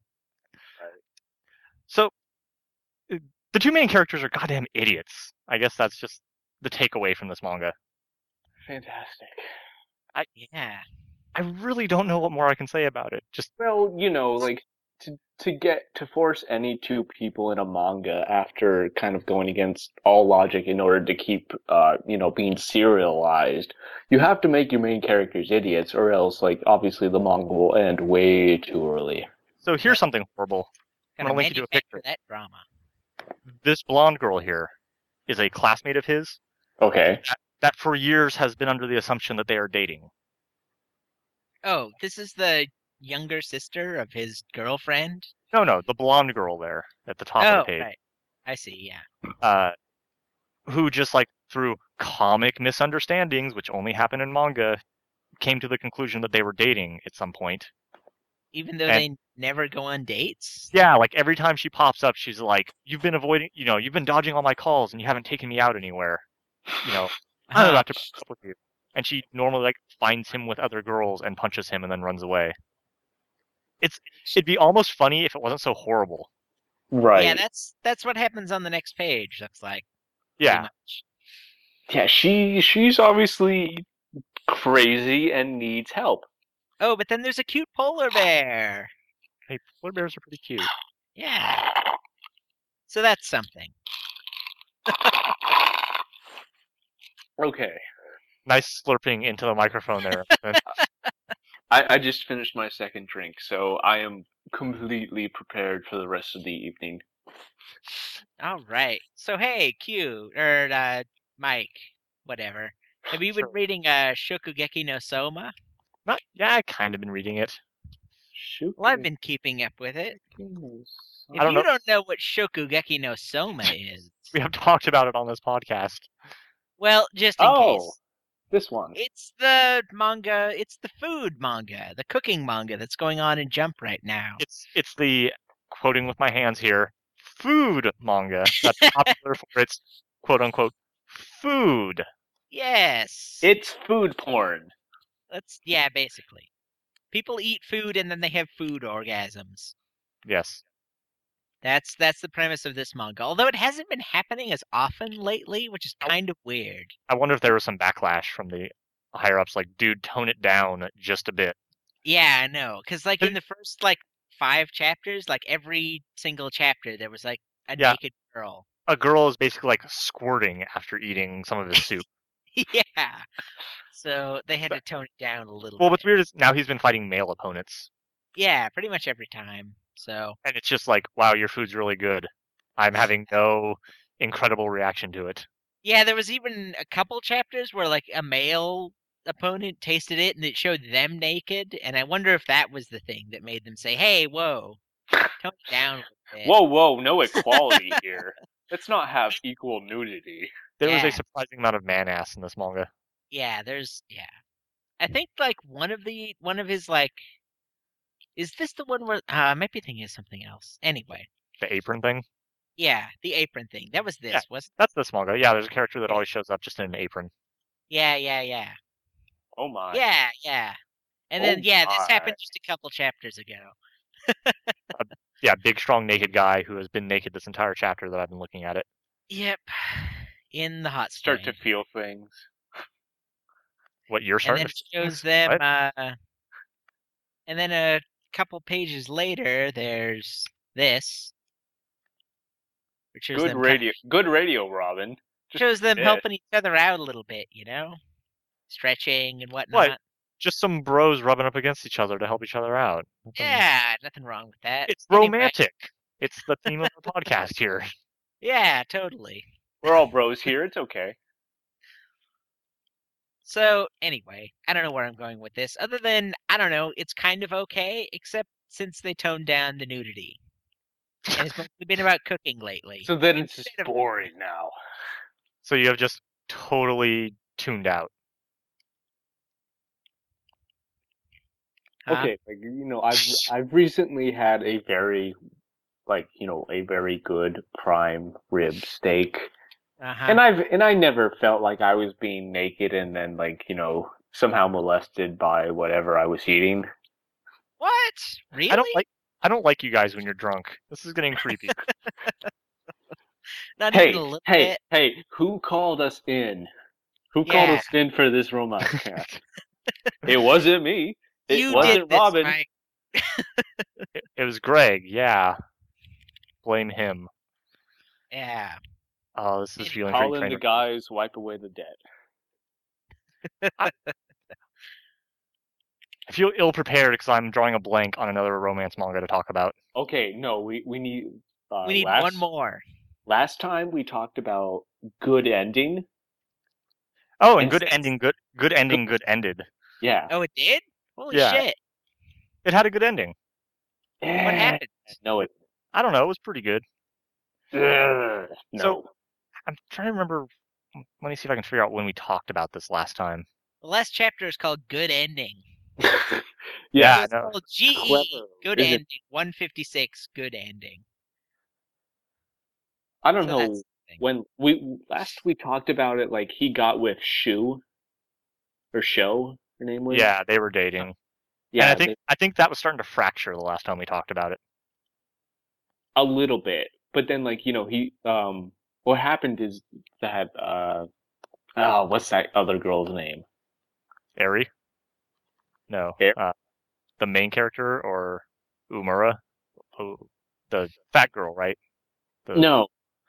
so uh, the two main characters are goddamn idiots. I guess that's just the takeaway from this manga. Fantastic. Yeah. I really don't know what more I can say about it. Just Well, you know, like to to get to force any two people in a manga after kind of going against all logic in order to keep uh you know being serialized, you have to make your main characters idiots, or else like obviously the manga will end way too early. so here's something horrible. I'm Gotta gonna link you to a manufacture picture. that drama. This blonde girl here is a classmate of his Okay. that for years has been under the assumption that they are dating. Oh, this is the younger sister of his girlfriend? No, no, the blonde girl there at the top Oh, of the page. right. I see, yeah. Uh, who just like through comic misunderstandings, which only happen in manga, came to the conclusion that they were dating at some point. Even though And- they never go on dates? Yeah, like every time she pops up, she's like, "You've been avoiding, you know, you've been dodging all my calls, and you haven't taken me out anywhere. You know, I'm Huh. about to break up with you." And she normally like finds him with other girls and punches him and then runs away. It's it'd be almost funny if it wasn't so horrible. Right. Yeah, that's that's what happens on the next page, looks like. pretty Yeah, much. Yeah, she she's obviously crazy and needs help. Oh, but then there's a cute polar bear. Hey, polar bears are pretty cute. Yeah. So that's something. Okay. Nice slurping into the microphone there. I, I just finished my second drink, so I am completely prepared for the rest of the evening. All right. So hey, Q or uh, Mike, whatever. Have you been Sure. reading uh, Shokugeki no Soma? Not, yeah, I kind of been reading it. Shoot. Well, I've been keeping up with it. If I don't you know. don't know what Shokugeki no Soma is, We have talked about it on this podcast. well, just in Oh, case, this one. it's the manga. It's the food manga, the cooking manga that's going on in Jump right now. It's it's the, quoting with my hands here, food manga that's popular for its quote unquote food. Yes. It's food porn. That's yeah, basically. People eat food and then they have food orgasms. Yes. That's that's the premise of this manga. Although it hasn't been happening as often lately, which is kind of weird. I wonder if there was some backlash from the higher ups, like, dude, tone it down just a bit. Yeah, I know. Because like in the first like five chapters, like every single chapter, there was like a Yeah. naked girl. A girl is basically like squirting after eating some of his soup. Yeah. So they had to tone it down a little Well, bit. what's weird is now he's been fighting male opponents. Yeah, pretty much every time. So And it's just like, wow, your food's really good. I'm having no incredible reaction to it. yeah, there was even a couple chapters where like a male opponent tasted it and it showed them naked, and I wonder if that was the thing that made them say, "Hey, whoa, tone it down a little bit." Whoa, whoa, no equality here. Let's not have equal nudity. There was Yeah. a surprising amount of man ass in this manga. Yeah, there's yeah. I think like one of the one of his like is this the one where uh, I might be thinking of something else. Anyway, The apron thing. yeah, the apron thing. That was this, Yeah. wasn't That's this manga. Yeah, there's a character that always shows up just in an apron. Yeah, yeah, yeah. Oh my. Yeah, yeah. And Oh then yeah, this happened my. just a couple chapters ago. Yeah, big, strong, naked guy who has been naked this entire chapter that I've been looking at it. Yep. In the hot Start spring. to feel things. What you're And starting then to it shows them What? uh and then a couple pages later there's this. Which shows Good them kind of- radio. Good radio, Robin. Just shows them bit. helping each other out a little bit, you know? Stretching and whatnot. just some bros rubbing up against each other to help each other out. Nothing- Yeah, nothing wrong with that. It's Anyway, romantic. It's the theme of the podcast here. Yeah, totally. We're all bros here. It's okay. So, anyway, I don't know where I'm going with this, other than, I don't know, it's kind of okay, except since they toned down the nudity. And it's mostly been about cooking lately. So then it's just Instead of- boring now. So you have just totally tuned out. Huh? Okay, like you know, I've I've recently had a very, like you know, a very good prime rib steak, Uh-huh. and I've and I never felt like I was being naked and then like you know somehow molested by whatever I was eating. What? Really? I don't like I don't like you guys when you're drunk. This is getting creepy. Not Hey, even a little hey, bit. hey! Who called us in? Who called Yeah. us in for this romance cast? It wasn't me. It You wasn't did this, Robin. Mike. it, it was Greg, yeah. Blame him. Yeah. Oh, this is Did feeling Call pretty in train the wreck. guys, wipe away the dead. I feel ill prepared because I'm drawing a blank on another romance manga to talk about. Okay, no, we we need. Uh, We need last, one more. Last time we talked about good ending. Oh, and And good since- ending, good good ending, good ended. Yeah. Oh, it did? Holy Yeah. shit. It had a good ending. What happened? No, it. I don't know. It was pretty good. Ugh, no. So- I'm trying to remember. Let me see if I can figure out when we talked about this last time. The last chapter is called Good Ending. Yeah, It's no. called G E, Clever. Good Is it- Ending, one fifty-six, Good Ending. I don't So know that's the thing. when we last we talked about it. Like he got with Shu or Show. Her name was. Yeah, they were dating. Yeah. and I think they- I think that was starting to fracture the last time we talked about it. a little bit, but then like you know he um what happened is that uh Oh, what's that other girl's name? Eri? No. Eri? Uh, the main character or Umura? Oh, the fat girl, right? The... No,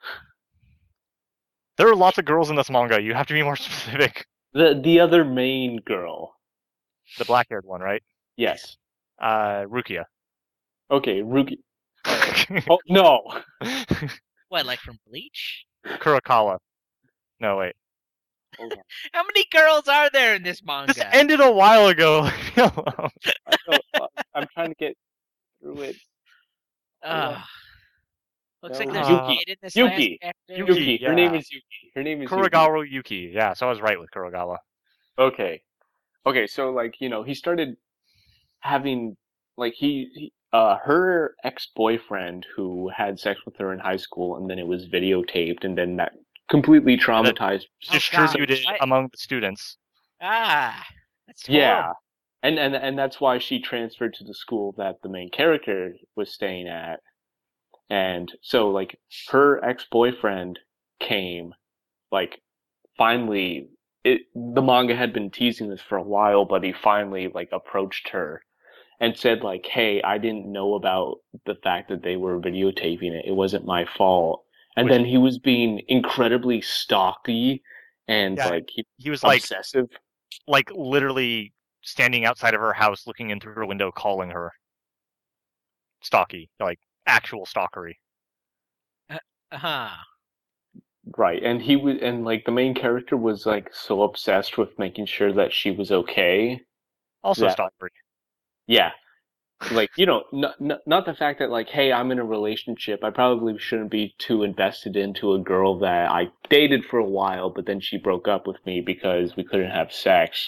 There are lots of girls in this manga. You have to be more specific. the the other main girl. The black-haired one, right? Yes. Uh, Rukia. Okay, Ruki. Oh no. What, like from Bleach? Kurokawa. No, wait. How many girls are there in this manga? This ended a while ago. Leave me alone. I don't, uh, I'm trying to get through it. Ugh. Looks No, like there's Yuki. a kid in this Yuki. last chapter. Yuki. Yuki. Her yeah. name is Yuki. Her name is Yuki. Kurogawa Yuki. Yeah, so I was right with Kurogawa. Okay. Okay, so like, you know, he started having like he, he uh her ex-boyfriend who had sex with her in high school and then it was videotaped and then that completely traumatized Oh, Distributed God. among the students. Ah, that's Yeah. horrible. And and and that's why she transferred to the school that the main character was staying at. And so like her ex-boyfriend came like finally it the manga had been teasing this for a while, but he finally like approached her and said like, "Hey, I didn't know about the fact that they were videotaping it. It wasn't my fault." And Which- then he was being incredibly stalky and Yeah. like he, He was like, obsessive. like literally standing outside of her house, looking in through her window, calling her. Stalky, like actual stalkery. Uh-huh. Right, and he was, and like the main character was like so obsessed with making sure that she was okay. Also Yeah. stalkery. Yeah, like you know, not n- not the fact that like, hey, I'm in a relationship. I probably shouldn't be too invested into a girl that I dated for a while, but then she broke up with me because we couldn't have sex.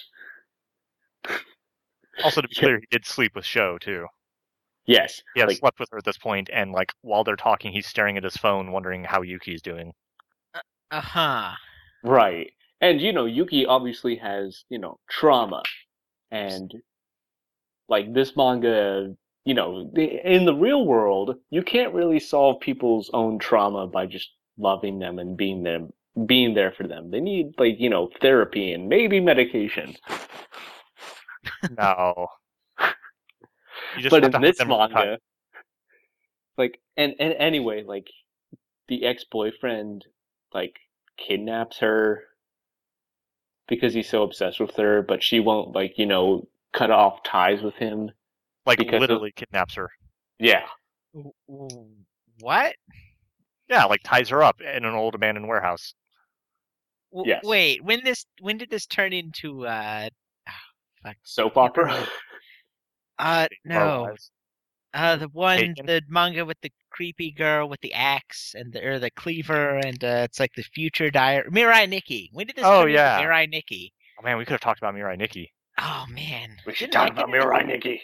Also, to be Yeah. clear, he did sleep with Sho too. Yes, He has like slept with her at this point, and like while they're talking, he's staring at his phone, wondering how Yuki's doing. Uh-huh. right, and you know, Yuki obviously has you know trauma, and like this manga, you know, the- in the real world, you can't really solve people's own trauma by just loving them and being them, being there for them. They need like, you know, therapy and maybe medication. No. You just But have in to have this them manga, cut. like, and, and anyway, like, the ex-boyfriend, like, kidnaps her because he's so obsessed with her, but she won't, like, you know, cut off ties with him. Like because of- literally kidnaps her. Yeah. W- w- What? Yeah, like ties her up in an old abandoned warehouse. W- Yes. Wait, when this when did this turn into uh Soap opera. remember. uh Of our no. lives. Uh the one Taken? the manga with the creepy girl with the axe and the or the cleaver and uh, it's like the future diary Mirai Nikki. When did this Oh, turn yeah. into Mirai Nikki? Oh man, we could have talked about Mirai Nikki. Oh man. We should Didn't talk that about get Mirai Nikki.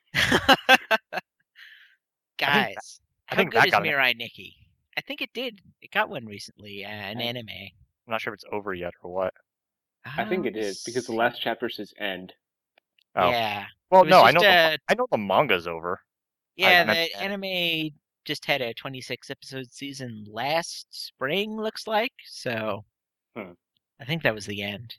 Guys, I how think good that is got an- Mirai Nikki? I think it did. It got one recently, uh, an I- anime. I'm not sure if it's over yet or what. I think Oh, it is let's because the see. last chapter says end. Oh. Yeah. Well, It was no, I just, know. The, uh, I know the manga's over. Yeah, meant the the anime just had a twenty-six episode season last spring, looks like. So Hmm. I think that was the end.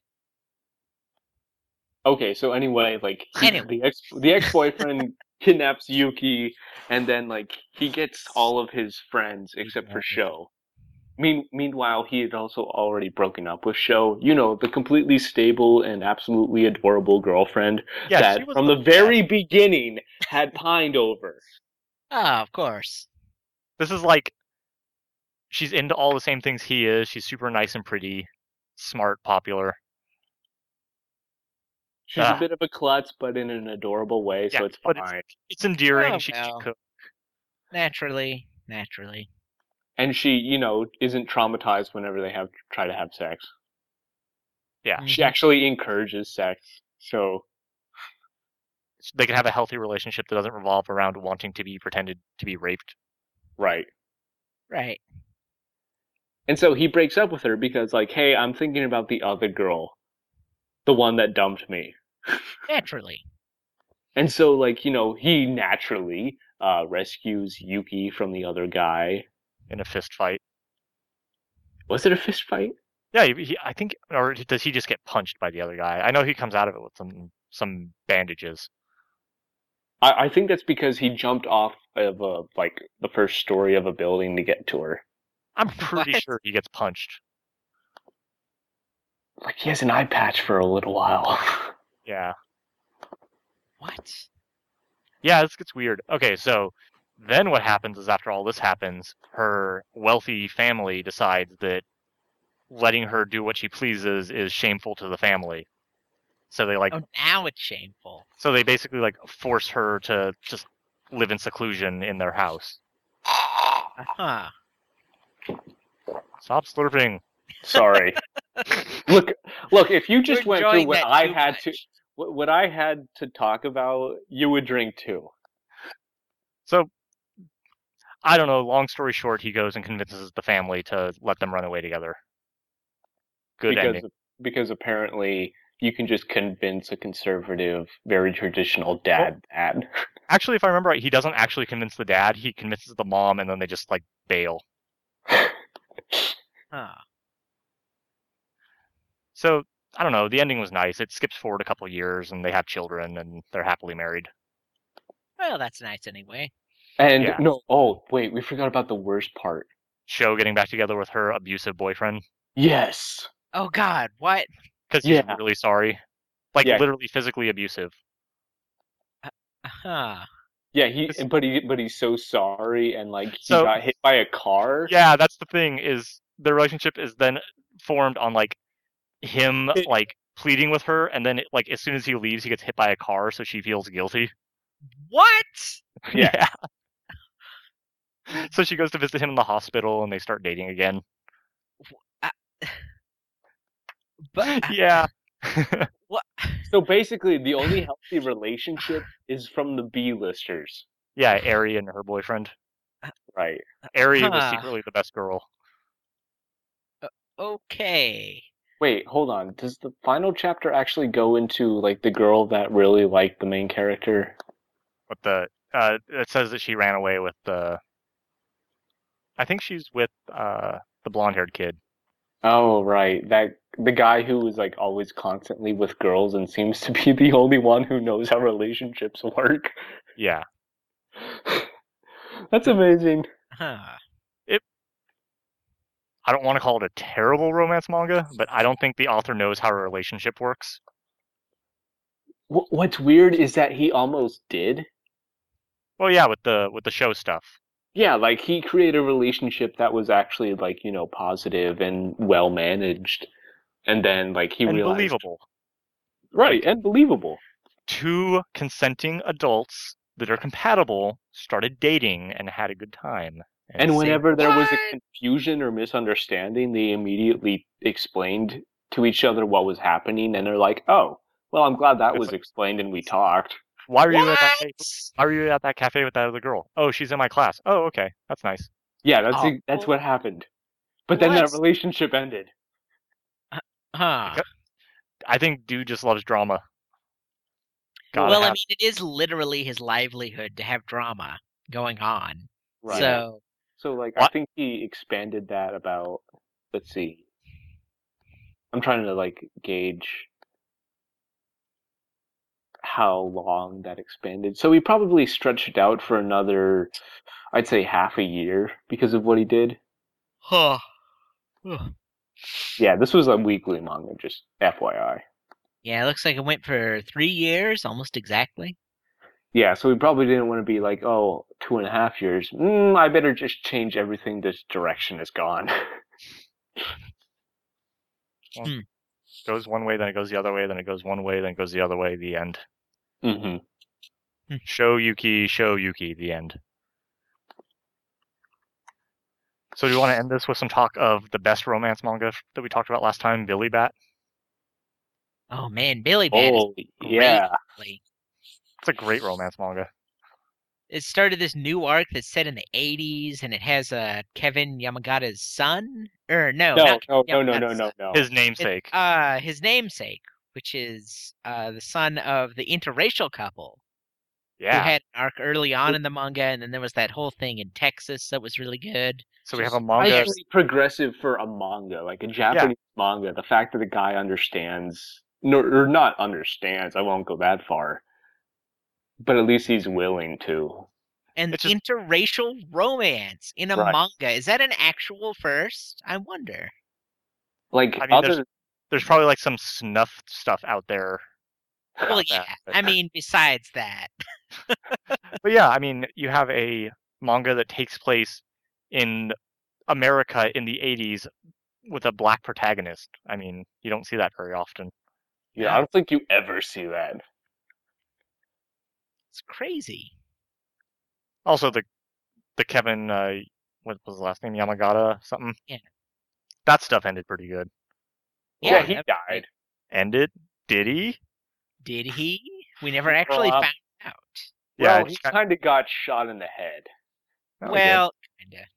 Okay, so anyway, like he, Anyway. the ex the ex boyfriend kidnaps Yuki, and then like he gets all of his friends except for Sho. Mean, meanwhile, he had also already broken up with Sho. You know, the completely stable and absolutely adorable girlfriend Yeah, that she was from the the very beginning had pined over. Oh, of course. This is like she's into all the same things he is. She's super nice and pretty, smart, popular. She's Ah. a bit of a klutz, but in an adorable way, so Yeah, it's but fine. It's endearing. Oh, she well. can cook. Naturally. Naturally. And she, you know, isn't traumatized whenever they have try to have sex. Yeah, Mhm. She actually encourages sex. So they can have a healthy relationship that doesn't revolve around wanting to be pretended to be raped. right. Right. And so he breaks up with her because, like, hey, I'm thinking about the other girl, the one that dumped me. Naturally. And so, like, you know, he naturally uh, rescues Yuki from the other guy. In a fist fight. Was it a fist fight? Yeah, he, he, I think, or does he just get punched by the other guy? I know he comes out of it with some some bandages. I, I think that's because he jumped off of a, like the first story of a building to get to her. I'm pretty What? sure he gets punched. Like he has an eye patch for a little while. Yeah. What? Yeah, this gets weird. Okay, so then what happens is after all this happens, her wealthy family decides that letting her do what she pleases is shameful to the family. So they like Oh, now it's shameful. so they basically like force her to just live in seclusion in their house. Huh. Stop slurping. Sorry. Look, look. If you just You're went through enjoying what that I too had to, much. what, what I had to talk about, you would drink too. So I don't know, long story short, he goes and convinces the family to let them run away together. Good because ending. because apparently you can just convince a conservative, very traditional dad dad. Actually, if I remember right, he doesn't actually convince the dad, he convinces the mom and then they just like bail. Huh. So, I don't know, the ending was nice. It skips forward a couple years and they have children and they're happily married. Well, that's nice anyway. And Yeah. no, oh wait, we forgot about the worst part. Sho getting back together with her abusive boyfriend Yes. Oh God, what? because he's Yeah. really sorry. Like Yeah. literally physically abusive. Huh. Yeah, he This- but he but he's so sorry and like he So- got hit by a car. Yeah, that's the thing is their relationship is then formed on like him It- like pleading with her and then like as soon as he leaves he gets hit by a car so she feels guilty. What? Yeah. Yeah. So she goes to visit him in the hospital and they start dating again. But Yeah. what? So basically the only healthy relationship is from the B-listers. Yeah, Ari and her boyfriend. Right. Ari was Huh. secretly the best girl. Okay. Wait, hold on. Does the final chapter actually go into like the girl that really liked the main character? But the uh it says that she ran away with the I think she's with uh the blonde-haired kid. Oh, right. That the guy who was like always constantly with girls and seems to be the only one who knows how relationships work. Yeah. That's amazing. Huh. I don't want to call it a terrible romance manga, but I don't think the author knows how a relationship works. Wh- What's weird is that he almost did. Well, yeah, with the with the show stuff. Yeah, like he created a relationship that was actually like, you know, positive and well managed. And then like he And realized believable. right, and believable. Two consenting adults that are compatible started dating and had a good time. And say, whenever there was a "What?" confusion or misunderstanding, they immediately explained to each other what was happening, and they're like, "Oh, well, I'm glad that It's was like- explained and we talked." why were you at that What? cafe? Why were you at that cafe with that other girl? Oh, she's in my class. Oh, okay, that's nice. Yeah, that's Oh. ex- that's what happened. But then What? that relationship ended. Huh. I think dude just loves drama. Gotta Well, I have- mean, it is literally his livelihood to have drama going on. Right. So, So like I What? think he expanded that about let's see. I'm trying to like gauge how long that expanded. So he probably stretched it out for another I'd say half a year because of what he did. huh. Yeah, this was a weekly manga, just F Y I. Yeah, it looks like it went for three years, almost exactly. Yeah, so he probably didn't want to be like, oh, two and a half years. Mm, I better just change everything. This direction is gone. goes one way, then it goes the other way, then it goes one way, then it goes the other way. The end. hmm Show Yuki, show Yuki. The end. So do you want to end this with some talk of the best romance manga that we talked about last time, Billy Bat? Oh man, Billy Bat is Oh, yeah. great. It's a great romance manga. It started this new arc that's set in the eighties, and it has uh, Kevin Yamagata's son. Or no, No, not no, Kevin no, no, no, Yamagata's no, son. no. His It- namesake. uh, his namesake, which is uh, the son of the interracial couple. who Yeah. had an arc early on in the manga, and then there was that whole thing in Texas that was really good. So we have a Just manga. highly progressive for a manga, like a Japanese manga. The fact that the guy understands, no, or not understands, I won't go that far, but at least he's willing to. And It's just- interracial romance in a Right. manga. Is that an actual first? I wonder. Like, I mean, other there's there's probably like some snuff stuff out there. Well, about yeah. that, but- I mean, besides that. But yeah, I mean, you have a manga that takes place in America in the eighties with a black protagonist. I mean, you don't see that very often. yeah, I don't think you ever see that. It's crazy. Also, the the Kevin, uh, what was the last name? Yamagata something. Yeah. That stuff ended pretty good. Yeah, Yeah, he that- died. Ended? Did he? Did he? We never actually up. found out. Yeah. Well, it's he kind- kind of got shot in the head. Oh, he did. Well, kinda.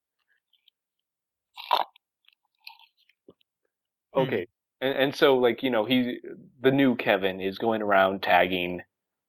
Hmm. Okay, and and so like you know he the new Kevin is going around tagging,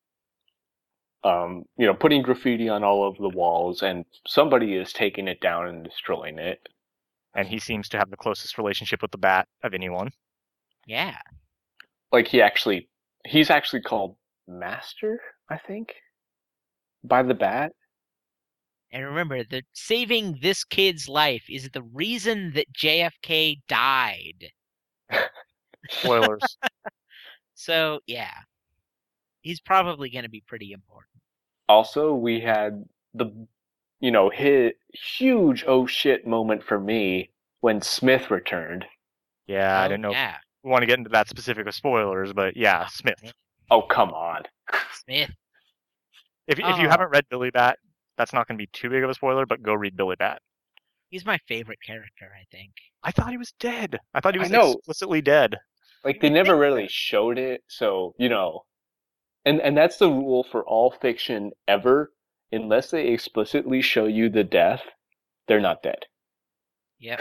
um, you know, putting graffiti on all of the walls, and somebody is taking it down and destroying it. and he seems to have the closest relationship with the bat of anyone. Yeah. Like he actually, he's actually called Master, I think, by the bat. And remember that saving this kid's life is the reason that J F K died. Spoilers. So, yeah. He's probably going to be pretty important. Also, we had the, you know, hit huge oh shit moment for me when Smith returned. Yeah, I Oh, didn't know if Yeah. we want to get into that specific with spoilers, but yeah, Smith. Oh, come on. Smith. If if you Oh. haven't read Billy Bat, that's not going to be too big of a spoiler, but go read Billy Bat. He's my favorite character, I think. I thought he was dead. I thought he I was know. explicitly dead. Like they never really showed it, so you know, and and that's the rule for all fiction ever. Unless they explicitly show you the death, they're not dead. Yep.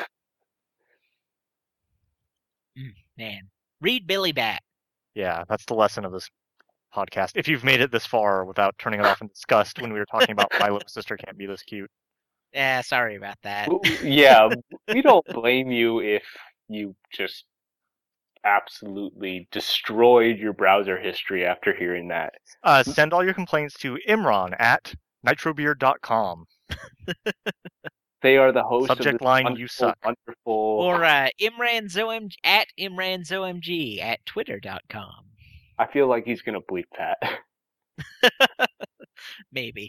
Mm, man. Read Billy Bat. Yeah, that's the lesson of this podcast. If you've made it this far without turning it off in disgust when we were talking about my little sister can't be this cute. Yeah, sorry about that. Well, yeah, we don't blame you if you just absolutely destroyed your browser history after hearing that. Uh, send all your complaints to Imran at nitrobeard dot com. They are the host Subject of this line, wonderful, you suck. wonderful. Or uh, ImranZOMG at ImranZOMG at twitter dot com. I feel like he's gonna bleep that. Maybe.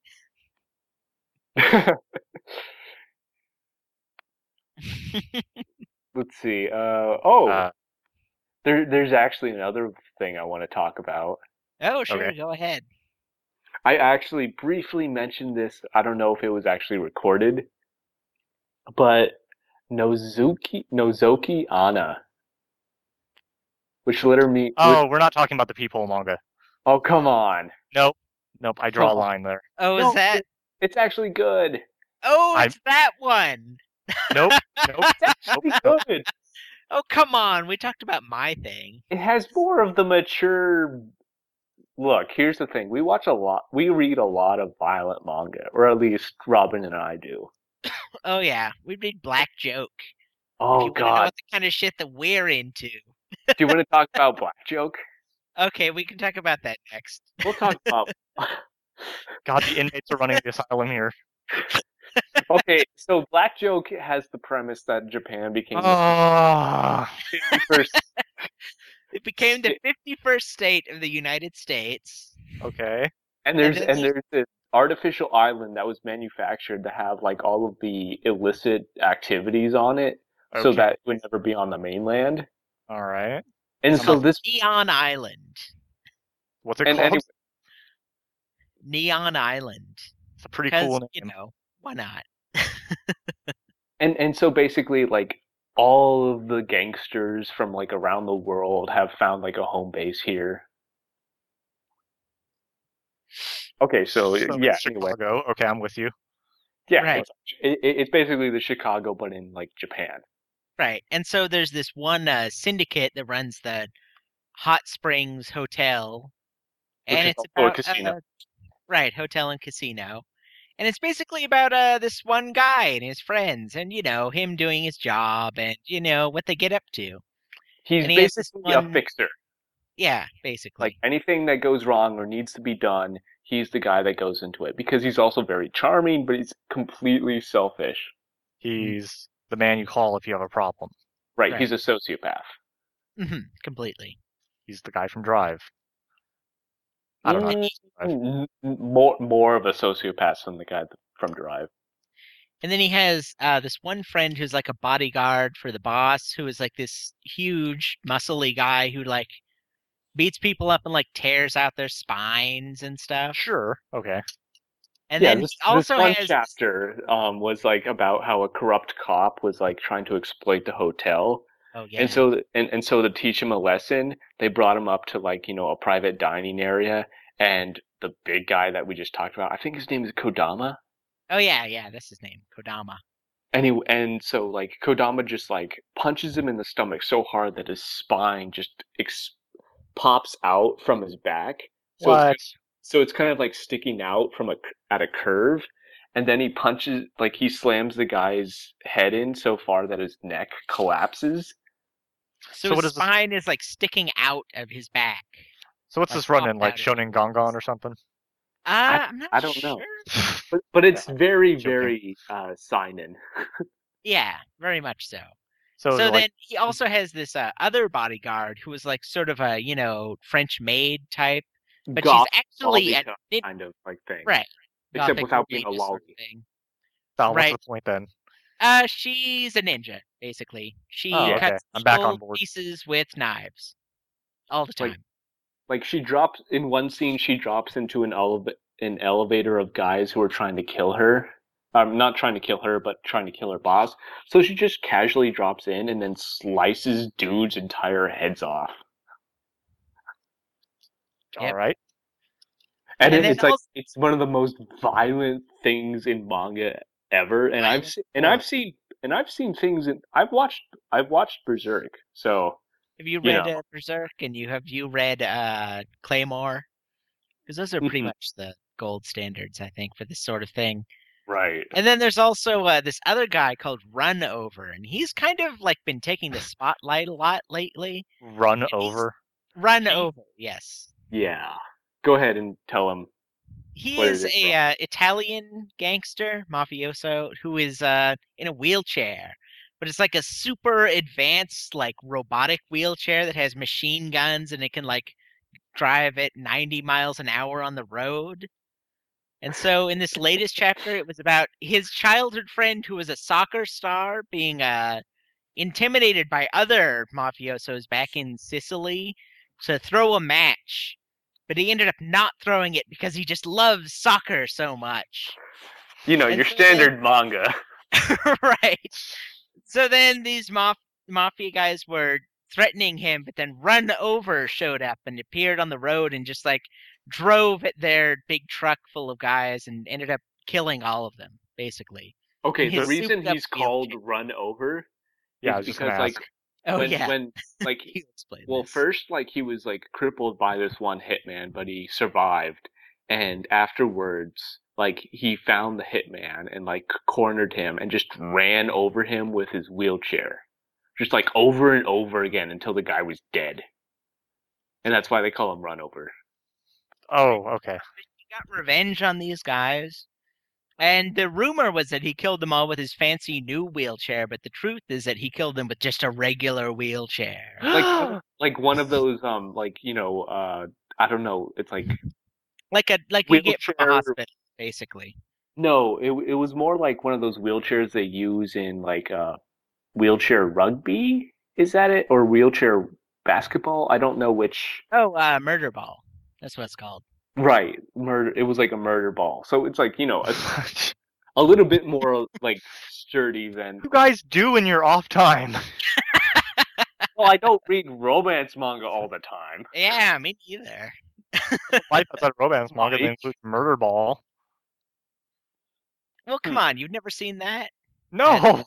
Let's see. Uh, oh, Uh, there, there's actually another thing I want to talk about. Oh, sure, Okay. go ahead. I actually briefly mentioned this. I don't know if it was actually recorded, but Nozuki Nozoki Anna, which literally. oh, we're not talking about the Peephole manga. oh, come on! Nope. Nope, I draw a Come on. line there. Oh, No, is that? it- it's actually good. Oh, I'm- it's that one. Nope. Nope. It's actually good. Oh, come on. We talked about my thing. It has more of the mature. Look, here's the thing. We watch a lot. We read a lot of violent manga, or at least Robin and I do. Oh, yeah. We read Black Joke. if Oh you want to know God! what the kind of shit that we're into. Do you want to talk about Black Joke? Okay, we can talk about that next. We'll talk about. God, the inmates are running the asylum here. Okay, so Black Joke has the premise that Japan became the Ah. first. It became the fifty-first state of the United States. Okay. And there's And and, then- there's this artificial island that was manufactured to have like all of the illicit activities on it, so Okay. that it would never be on the mainland. All right. And so this Neon Island. What's it and called? anyway, Neon Island. It's a pretty Because, cool name. you know, why not? and and so basically like all of the gangsters from like around the world have found like a home base here. Okay, so, So yeah, it's anyway, Chicago. Okay, I'm with you. yeah, Right. it's, it, it's basically the Chicago, but in like Japan. Right. And so there's this one uh, syndicate that runs the Hot Springs Hotel. Which And is it's also a about casino. uh, Right, hotel and casino. And it's basically about uh this one guy and his friends and you know, him doing his job and you know what they get up to. He's And he has this basically a one fixer. Yeah, basically. Like anything that goes wrong or needs to be done, he's the guy that goes into it because he's also very charming, but he's completely selfish. He's the man you call if you have a problem. Right, Right. he's a sociopath. hmm completely. He's the guy from Drive. I don't know. Mm, Drive. n- n- More more of a sociopath than the guy from Drive. And then he has uh, this one friend who's like a bodyguard for the boss, who is like this huge, muscly guy who like beats people up and like tears out their spines and stuff. Sure. Okay. And yeah, then this, he also this one has chapter um, was like about how a corrupt cop was like trying to exploit the hotel, oh yeah, and so and, and so to teach him a lesson, they brought him up to like you know a private dining area, and the big guy that we just talked about, I think his name is Kodama. oh yeah, yeah, that's his name, Kodama. And he, and so like Kodama just like punches him in the stomach so hard that his spine just ex- pops out from his back. So What? it's, so it's kind of like sticking out from a at a curve, and then he punches like he slams the guy's head in so far that his neck collapses. So, So what his is this- spine is like sticking out of his back. So what's Like, this run in? popped Like out of Shonen Gangan or something? Uh, I'm not I don't know. sure. But but it's very Joking. very uh seinen. Yeah, very much so. So, So like, then he also has this uh, other bodyguard who is like sort of a you know French maid type, but Goth, she's actually a, lolly it, kind of like thing. right, Except gothic without being a wilderness sort of lolly. thing. Val, right. what's the point then? Uh, she's a ninja basically. She Oh, okay. cuts I'm back on people board. pieces with knives all the Like- time. Like she drops in one scene, she drops into an eleva- an elevator of guys who are trying to kill her. Um, not trying to kill her, but trying to kill her boss. So she just casually drops in and then slices dudes' entire heads off. Yep. All right. And, And then then it's like also- it's one of the most violent things in manga ever. And I've Violent se- and or- I've seen and I've seen things in I've watched I've watched Berserk. So Have you you read know. uh, Berserk and you have you read uh Claymore? Because those are pretty Mhm. much the gold standards, I think, for this sort of thing. right. And then there's also uh, this other guy called Run Over, and he's kind of like been taking the spotlight a lot lately. Run he's- over. Run He- Over, yes. Yeah. Go ahead and tell him. He What is is it a from? uh, Italian gangster mafioso who is uh, in a wheelchair, but it's like a super advanced, like robotic wheelchair that has machine guns and it can like drive at ninety miles an hour on the road. And so in this latest chapter, it was about his childhood friend who was a soccer star being uh, intimidated by other mafiosos back in Sicily to throw a match. But he ended up not throwing it because he just loves soccer so much. You know, And your so then- standard manga. Right. So then these maf- mafia guys were threatening him, but then Run Over showed up and appeared on the road and just like drove at their big truck full of guys and ended up killing all of them, basically. Okay, in the his reason souped-up he's called wheelchair. Run Over Yeah, I is was just because gonna like ask. Oh when yeah. when like He'll explain well this. first like he was like crippled by this one hitman, but he survived, and afterwards like he found the hitman and like cornered him and just ran over him with his wheelchair, just like over and over again until the guy was dead, and that's why they call him Run Over. Oh, okay. He got revenge on these guys. And the rumor was that he killed them all with his fancy new wheelchair, but the truth is that he killed them with just a regular wheelchair. Like like one of those um like you know uh I don't know, it's like Like a like you get from a Wheelchair- hospital, basically. no, it it was more like one of those wheelchairs they use in like uh wheelchair rugby. Is that it, or wheelchair basketball? I don't know which. Oh, uh, murder ball. That's what it's called. Right, murder. It was like a murder ball, so it's like you know a, a little bit more like sturdy than. What do you guys do in your off time? Well, I don't read romance manga all the time. Yeah, me neither. Life outside of romance manga that Mike. includes Murder Ball. Well, come on, you've never seen that? No.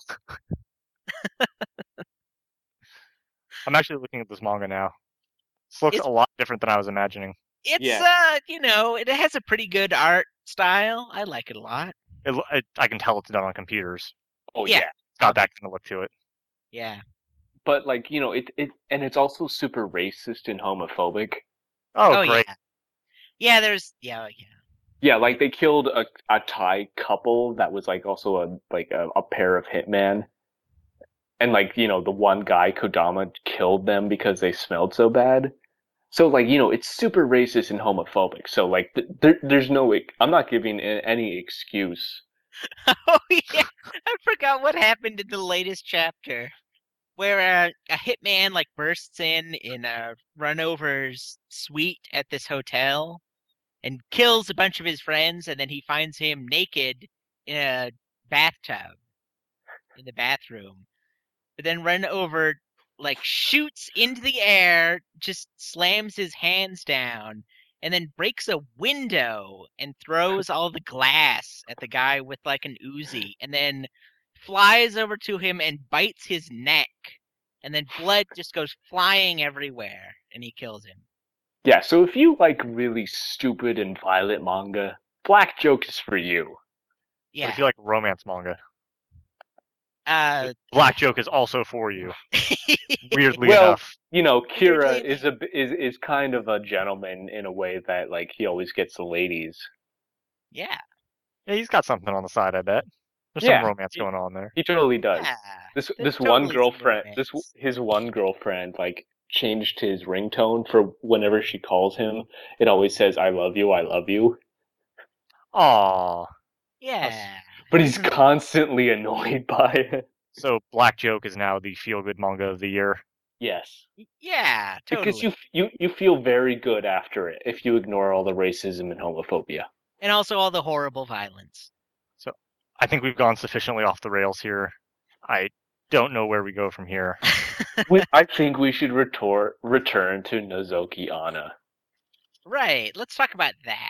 I'm actually looking at this manga now. This looks It's- a lot different than I was imagining. It's Yeah. uh, you know, it has a pretty good art style. I like it a lot. It, lo- it, I can tell it's done on computers. Oh Yeah. yeah. It's got that kind of look to it. Yeah. But like, you know, it it and it's also super racist and homophobic. Oh, Oh, great. yeah. Yeah, there's yeah, yeah. Yeah, like they killed a a Thai couple that was like also a like a, a pair of hitman. And like, you know, the one guy, Kodama, killed them because they smelled so bad. So like, you know, it's super racist and homophobic. So like, th- there, there's no, I'm not giving a- any excuse. Oh yeah, I forgot what happened in the latest chapter, where uh, a hitman like bursts in in uh, Runover's suite at this hotel and kills a bunch of his friends, and then he finds him naked in a bathtub in the bathroom. But then Runover like shoots into the air, just slams his hands down, and then breaks a window and throws all the glass at the guy with like an Uzi, and then flies over to him and bites his neck, and then blood just goes flying everywhere, and he kills him. Yeah, so if you like really stupid and violent manga, Black Joke is for you. But Yeah. if you like romance manga, Uh, Black Joke is also for you. Weirdly Well, enough. You know, Kira Weirdly- is a is is kind of a gentleman in a way that like he always gets the ladies. yeah. Yeah, he's got something on the side, I bet. There's Yeah. some romance going on there. He totally does. Yeah. This There's this totally one some girlfriend, this romance. his one girlfriend, like changed his ringtone for whenever she calls him. It always says "I love you, I love you," Aww. Yeah. but he's constantly annoyed by it. So Black Joke is now the feel-good manga of the year. Yes, Yeah, totally. because you you you feel very good after it if you ignore all the racism and homophobia. And also all the horrible violence. I think we've gone sufficiently off the rails here. I don't know where we go from here. We- I think we should retort, return to Nozoki Anna. Right, let's talk about that.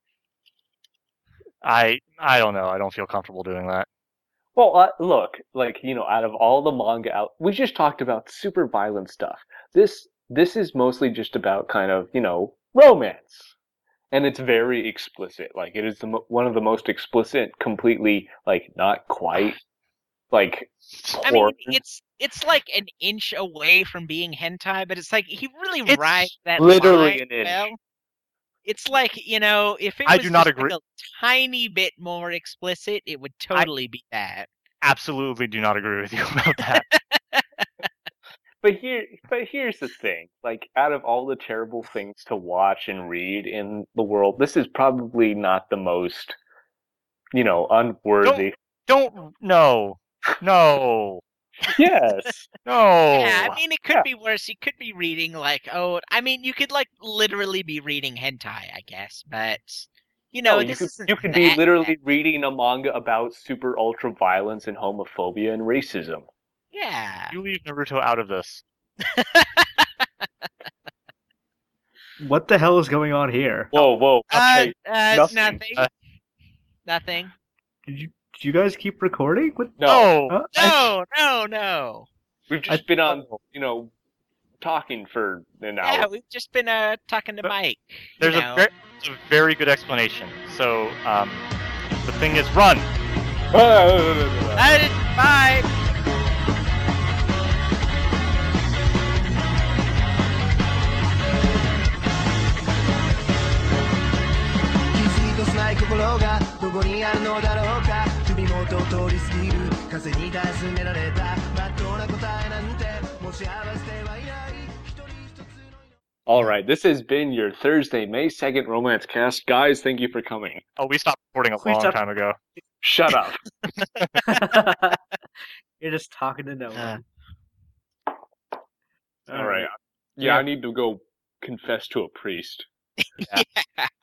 I I don't know. I don't feel comfortable doing that. Well, uh, look, like, you know, out of all the manga out, we just talked about super violent stuff. This this is mostly just about kind of, you know, romance. And it's very explicit. Like, it is the mo- one of the most explicit, completely, like, not quite, like, I mean, porn. it's it's like an inch away from being hentai, but it's like he really It's rides that literally line an inch. well. It's like, you know, if it I was do not just agree- like a tiny bit more explicit, it would totally be that. Absolutely do not agree with you about that. But here, but here's the thing. Like, out of all the terrible things to watch and read in the world, this is probably not the most, you know, unworthy. Don't no. No. Yes. No. Yeah, I mean, it could Yeah. be worse. You could be reading like, oh, I mean, you could like literally be reading hentai, I guess, but you know, No, you this could, isn't you could be that literally bad. reading a manga about super ultra violence and homophobia and racism. Yeah. You leave Naruto out of this. What the hell is going on here? Whoa, whoa. Uh, Okay. uh, nothing. nothing. Uh, Nothing. Did you did you guys keep recording? What? No, No. Huh? I- No, no, no. we've just I- been on, you know, talking for an Yeah, hour. we've just been uh talking to But Mike. There's you a, know. ver- there's a very good explanation. So, um, the thing is, run. Uh, bye. All right, this has been your Thursday, May second Romance Cast. Guys, thank you for coming. Oh, we stopped recording a We long stopped- time ago. Shut up. You're just talking to no Uh. one. All right. Yeah, I need to go confess to a priest. Yeah.